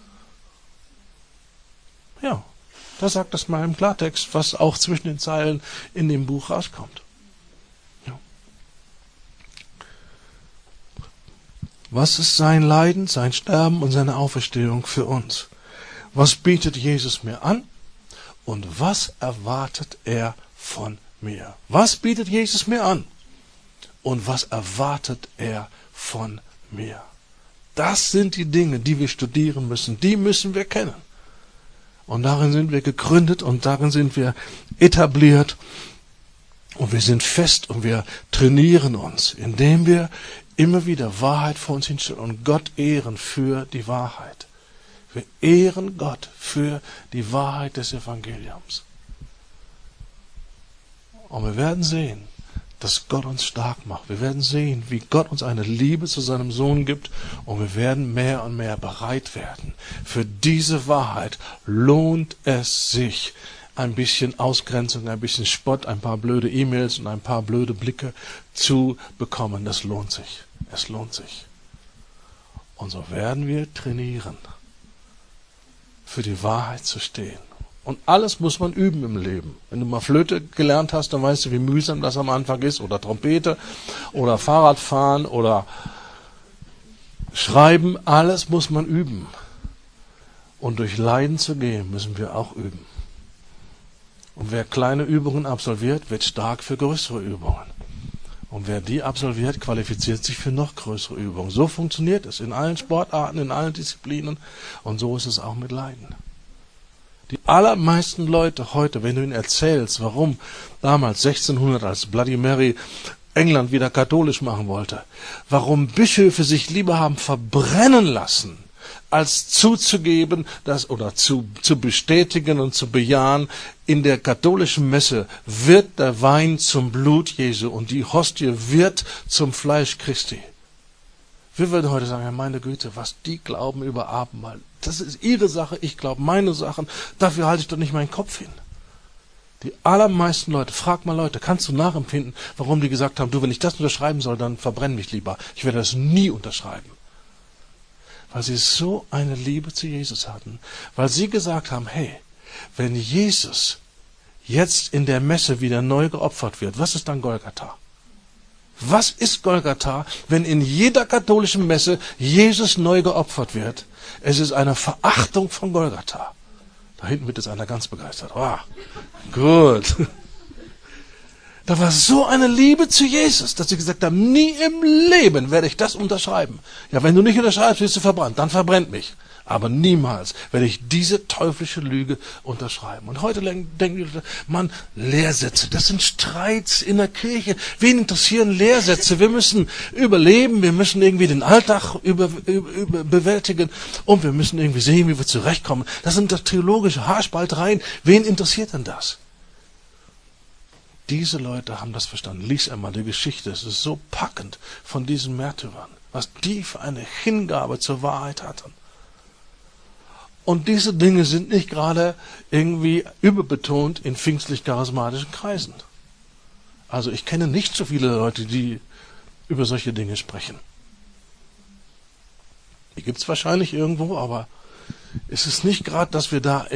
Ja, da sagt das mal im Klartext, was auch zwischen den Zeilen in dem Buch rauskommt. Ja. Was ist sein Leiden, sein Sterben und seine Auferstehung für uns? Was bietet Jesus mir an? Und was erwartet er von mir? Was bietet Jesus mir an? Und was erwartet er von mir? Das sind die Dinge, die wir studieren müssen. Die müssen wir kennen. Und darin sind wir gegründet und darin sind wir etabliert. Und wir sind fest und wir trainieren uns, indem wir immer wieder Wahrheit vor uns hinstellen und Gott ehren für die Wahrheit. Wir ehren Gott für die Wahrheit des Evangeliums. Und wir werden sehen, dass Gott uns stark macht. Wir werden sehen, wie Gott uns eine Liebe zu seinem Sohn gibt. Und wir werden mehr und mehr bereit werden. Für diese Wahrheit lohnt es sich, ein bisschen Ausgrenzung, ein bisschen Spott, ein paar blöde E-Mails und ein paar blöde Blicke zu bekommen. Das lohnt sich. Es lohnt sich. Und so werden wir trainieren, für die Wahrheit zu stehen. Und alles muss man üben im Leben. Wenn du mal Flöte gelernt hast, dann weißt du, wie mühsam das am Anfang ist. Oder Trompete, oder Fahrradfahren, oder Schreiben. Alles muss man üben. Und durch Leiden zu gehen, müssen wir auch üben. Und wer kleine Übungen absolviert, wird stark für größere Übungen. Und wer die absolviert, qualifiziert sich für noch größere Übungen. So funktioniert es in allen Sportarten, in allen Disziplinen. Und so ist es auch mit Leiden. Die allermeisten Leute heute, wenn du ihnen erzählst, warum damals 1600, als Bloody Mary England wieder katholisch machen wollte, warum Bischöfe sich lieber haben verbrennen lassen, als zuzugeben, oder zu bestätigen und zu bejahen, in der katholischen Messe wird der Wein zum Blut Jesu und die Hostie wird zum Fleisch Christi. Wir würden heute sagen, ja, meine Güte, was die glauben über Abendmahl, das ist ihre Sache, ich glaube meine Sachen, dafür halte ich doch nicht meinen Kopf hin. Die allermeisten Leute, frag mal Leute, kannst du nachempfinden, warum die gesagt haben, du, wenn ich das unterschreiben soll, dann verbrenn mich lieber. Ich werde das nie unterschreiben. Weil sie so eine Liebe zu Jesus hatten, weil sie gesagt haben, hey, wenn Jesus jetzt in der Messe wieder neu geopfert wird, was ist dann Golgatha? Was ist Golgatha, wenn in jeder katholischen Messe Jesus neu geopfert wird? Es ist eine Verachtung von Golgatha. Da hinten wird jetzt einer ganz begeistert. Oh, gut. Da war so eine Liebe zu Jesus, dass sie gesagt haben, nie im Leben werde ich das unterschreiben. Ja, wenn du nicht unterschreibst, wirst du verbrannt. Dann verbrennt mich. Aber niemals werde ich diese teuflische Lüge unterschreiben. Und heute denken die Leute, Mann, Lehrsätze, das sind Streits in der Kirche. Wen interessieren Lehrsätze? Wir müssen überleben, wir müssen irgendwie den Alltag bewältigen und wir müssen irgendwie sehen, wie wir zurechtkommen. Das sind doch theologische Haarspaltereien. Wen interessiert denn das? Diese Leute haben das verstanden. Lies einmal die Geschichte. Es ist so packend von diesen Märtyrern, was die für eine Hingabe zur Wahrheit hatten. Und diese Dinge sind nicht gerade irgendwie überbetont in pfingstlich-charismatischen Kreisen. Also ich kenne nicht so viele Leute, die über solche Dinge sprechen. Die gibt es wahrscheinlich irgendwo, aber es ist nicht gerade, dass wir da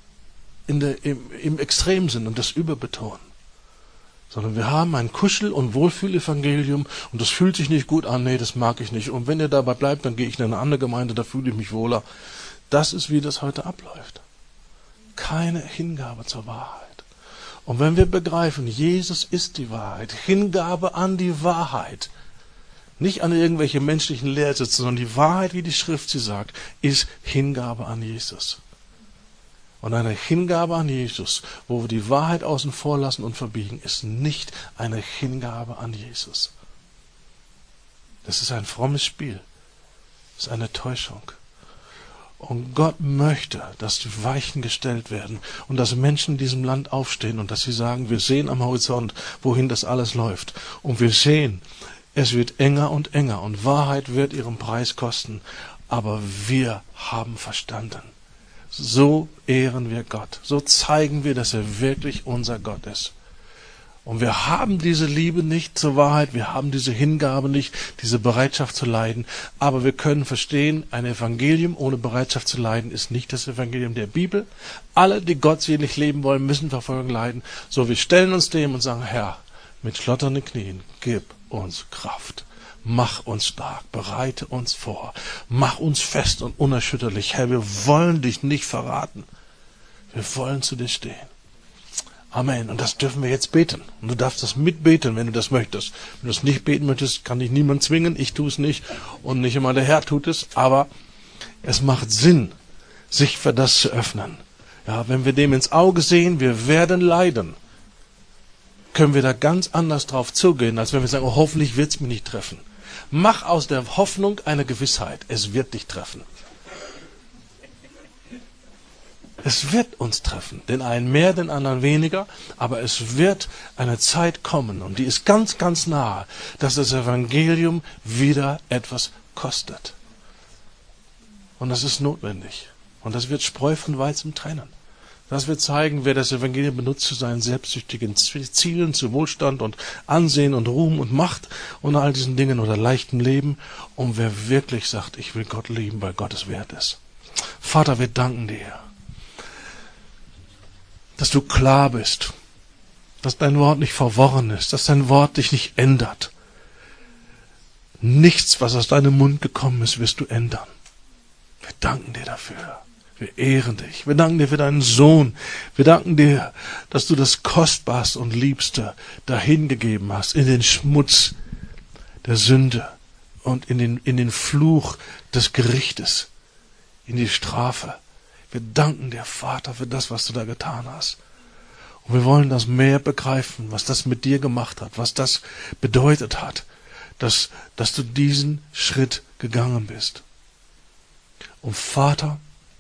im Extrem sind und das überbetonen. Sondern wir haben ein Kuschel- und Wohlfühl-Evangelium und das fühlt sich nicht gut an, nee, das mag ich nicht. Und wenn ihr dabei bleibt, dann gehe ich in eine andere Gemeinde, da fühle ich mich wohler. Das ist, wie das heute abläuft. Keine Hingabe zur Wahrheit. Und wenn wir begreifen, Jesus ist die Wahrheit, Hingabe an die Wahrheit, nicht an irgendwelche menschlichen Lehrsätze, sondern die Wahrheit, wie die Schrift sie sagt, ist Hingabe an Jesus. Und eine Hingabe an Jesus, wo wir die Wahrheit außen vor lassen und verbiegen, ist nicht eine Hingabe an Jesus. Das ist ein frommes Spiel. Das ist eine Täuschung. Und Gott möchte, dass die Weichen gestellt werden und dass Menschen in diesem Land aufstehen und dass sie sagen, wir sehen am Horizont, wohin das alles läuft. Und wir sehen, es wird enger und enger und Wahrheit wird ihren Preis kosten. Aber wir haben verstanden. So ehren wir Gott. So zeigen wir, dass er wirklich unser Gott ist. Und wir haben diese Liebe nicht zur Wahrheit, wir haben diese Hingabe nicht, diese Bereitschaft zu leiden. Aber wir können verstehen, ein Evangelium ohne Bereitschaft zu leiden ist nicht das Evangelium der Bibel. Alle, die gottselig leben wollen, müssen Verfolgung leiden. So, wir stellen uns dem und sagen, Herr, mit schlotternden Knien, gib uns Kraft. Mach uns stark, bereite uns vor, mach uns fest und unerschütterlich. Herr, wir wollen dich nicht verraten. Wir wollen zu dir stehen. Amen. Und das dürfen wir jetzt beten. Und du darfst das mitbeten, wenn du das möchtest. Wenn du es nicht beten möchtest, kann dich niemand zwingen. Ich tue es nicht. Und nicht immer der Herr tut es. Aber es macht Sinn, sich für das zu öffnen. Ja, wenn wir dem ins Auge sehen, wir werden leiden, können wir da ganz anders drauf zugehen, als wenn wir sagen, oh, hoffentlich wird es mich nicht treffen. Mach aus der Hoffnung eine Gewissheit. Es wird dich treffen. Es wird uns treffen, den einen mehr, den anderen weniger, aber es wird eine Zeit kommen und die ist ganz, ganz nahe, dass das Evangelium wieder etwas kostet. Und das ist notwendig. Und das wird Spreu von Weizen trennen. Das wird zeigen, wer das Evangelium benutzt zu seinen selbstsüchtigen Zielen, zu Wohlstand und Ansehen und Ruhm und Macht und all diesen Dingen oder leichtem Leben. Und wer wirklich sagt, ich will Gott lieben, weil Gott es wert ist. Vater, wir danken dir, dass du klar bist, dass dein Wort nicht verworren ist, dass dein Wort dich nicht ändert. Nichts, was aus deinem Mund gekommen ist, wirst du ändern. Wir danken dir dafür. Wir ehren dich. Wir danken dir für deinen Sohn. Wir danken dir, dass du das Kostbarste und Liebste dahingegeben hast, in den Schmutz der Sünde und in den Fluch des Gerichtes, in die Strafe. Wir danken dir, Vater, für das, was du da getan hast. Und wir wollen das mehr begreifen, was das mit dir gemacht hat, was das bedeutet hat, dass du diesen Schritt gegangen bist. Und Vater,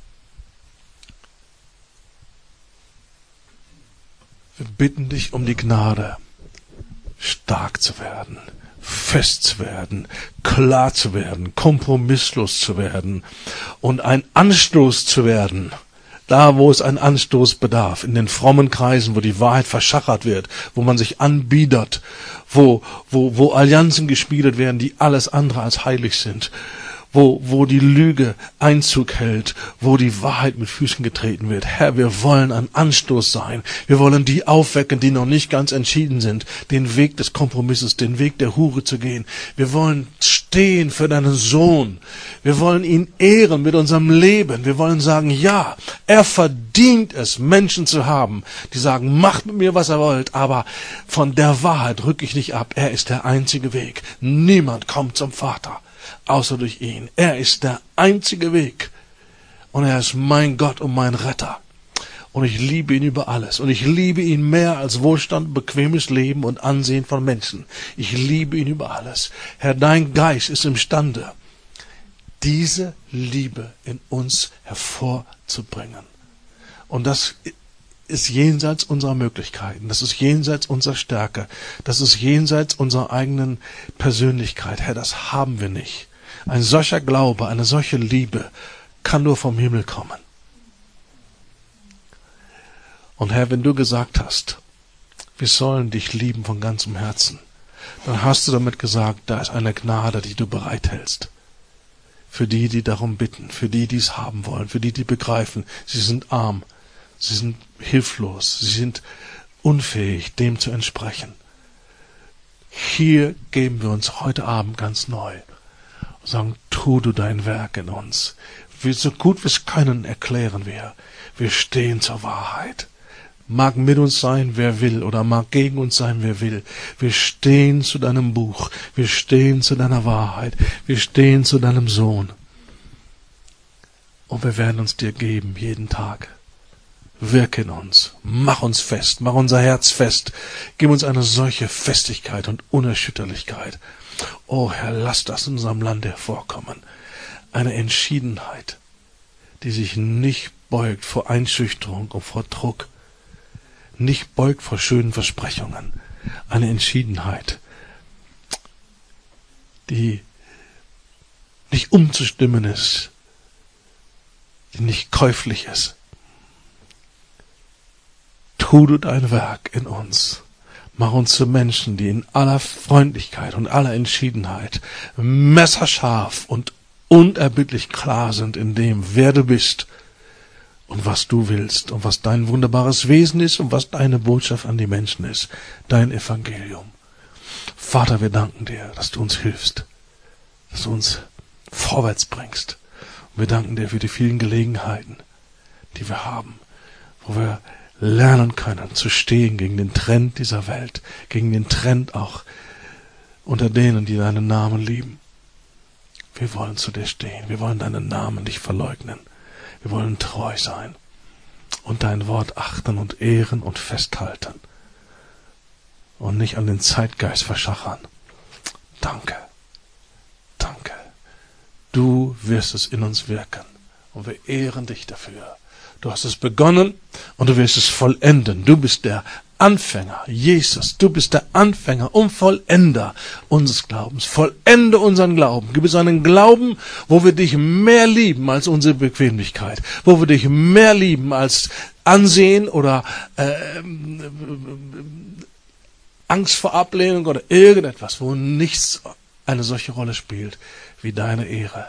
wir bitten dich um die Gnade, stark zu werden, fest zu werden, klar zu werden, kompromisslos zu werden und ein Anstoß zu werden, da wo es einen Anstoß bedarf, in den frommen Kreisen, wo die Wahrheit verschachert wird, wo man sich anbiedert, wo Allianzen geschmiedet werden, die alles andere als heilig sind, wo die Lüge Einzug hält, wo die Wahrheit mit Füßen getreten wird. Herr, wir wollen ein Anstoß sein. Wir wollen die aufwecken, die noch nicht ganz entschieden sind, den Weg des Kompromisses, den Weg der Hure zu gehen. Wir wollen stehen für deinen Sohn. Wir wollen ihn ehren mit unserem Leben. Wir wollen sagen, ja, er verdient es, Menschen zu haben, die sagen, macht mit mir, was ihr wollt, aber von der Wahrheit rück ich nicht ab. Er ist der einzige Weg. Niemand kommt zum Vater außer durch ihn. Er ist der einzige Weg. Und er ist mein Gott und mein Retter. Und ich liebe ihn über alles. Und ich liebe ihn mehr als Wohlstand, bequemes Leben und Ansehen von Menschen. Ich liebe ihn über alles. Herr, dein Geist ist imstande, diese Liebe in uns hervorzubringen. Und das ist jenseits unserer Möglichkeiten, das ist jenseits unserer Stärke, das ist jenseits unserer eigenen Persönlichkeit. Herr, das haben wir nicht. Ein solcher Glaube, eine solche Liebe kann nur vom Himmel kommen. Und Herr, wenn du gesagt hast, wir sollen dich lieben von ganzem Herzen, dann hast du damit gesagt, da ist eine Gnade, die du bereithältst. Für die, die darum bitten, für die, die es haben wollen, für die, die begreifen, sie sind arm, sie sind hilflos, sie sind unfähig, dem zu entsprechen. Hier geben wir uns heute Abend ganz neu und sagen, tu du dein Werk in uns. So gut wir es können, erklären wir. Wir stehen zur Wahrheit. Mag mit uns sein, wer will, oder mag gegen uns sein, wer will. Wir stehen zu deinem Buch. Wir stehen zu deiner Wahrheit. Wir stehen zu deinem Sohn. Und wir werden uns dir geben, jeden Tag. Wirke in uns. Mach uns fest. Mach unser Herz fest. Gib uns eine solche Festigkeit und Unerschütterlichkeit. Oh Herr, lass das in unserem Land hervorkommen. Eine Entschiedenheit, die sich nicht beugt vor Einschüchterung und vor Druck. Nicht beugt vor schönen Versprechungen. Eine Entschiedenheit, die nicht umzustimmen ist, die nicht käuflich ist. Tu du dein Werk in uns. Mach uns zu Menschen, die in aller Freundlichkeit und aller Entschiedenheit messerscharf und unerbittlich klar sind in dem, wer du bist und was du willst und was dein wunderbares Wesen ist und was deine Botschaft an die Menschen ist, dein Evangelium. Vater, wir danken dir, dass du uns hilfst, dass du uns vorwärts bringst. Und wir danken dir für die vielen Gelegenheiten, die wir haben, wo wir lernen können zu stehen gegen den Trend dieser Welt, gegen den Trend auch unter denen, die deinen Namen lieben. Wir wollen zu dir stehen, wir wollen deinen Namen nicht verleugnen, wir wollen treu sein und dein Wort achten und ehren und festhalten und nicht an den Zeitgeist verschachern. Danke, danke. Du wirst es in uns wirken und wir ehren dich dafür. Du hast es begonnen und du wirst es vollenden. Du bist der Anfänger, Jesus. Du bist der Anfänger und Vollender unseres Glaubens. Vollende unseren Glauben. Gib uns einen Glauben, wo wir dich mehr lieben als unsere Bequemlichkeit. Wo wir dich mehr lieben als Ansehen oder Angst vor Ablehnung oder irgendetwas, wo nichts eine solche Rolle spielt wie deine Ehre.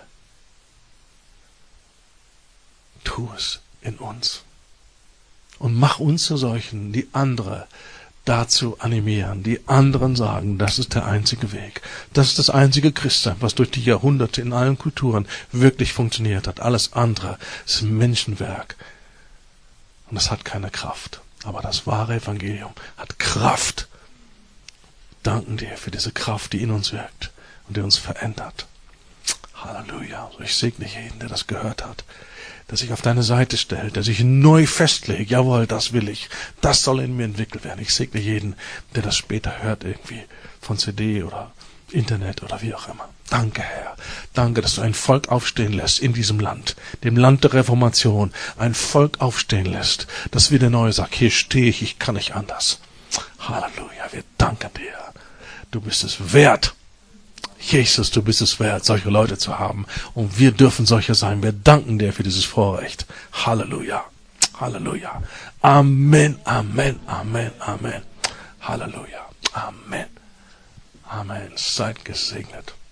Tu es in uns. Und mach uns zu solchen, die andere dazu animieren, die anderen sagen, das ist der einzige Weg. Das ist das einzige Christsein, was durch die Jahrhunderte in allen Kulturen wirklich funktioniert hat. Alles andere ist Menschenwerk. Und es hat keine Kraft. Aber das wahre Evangelium hat Kraft. Danken dir für diese Kraft, die in uns wirkt und die uns verändert. Halleluja. Ich segne jeden, der das gehört hat, der sich auf deine Seite stellt, der sich neu festlegt. Jawohl, das will ich. Das soll in mir entwickelt werden. Ich segne jeden, der das später hört, irgendwie von CD oder Internet oder wie auch immer. Danke, Herr. Danke, dass du ein Volk aufstehen lässt in diesem Land, dem Land der Reformation. Ein Volk aufstehen lässt, das wieder neu sagt, hier stehe ich kann nicht anders. Halleluja, wir danken dir. Du bist es wert. Jesus, du bist es wert, solche Leute zu haben. Und wir dürfen solche sein. Wir danken dir für dieses Vorrecht. Halleluja. Halleluja. Amen, Amen, Amen, Amen. Halleluja. Amen. Amen. Seid gesegnet.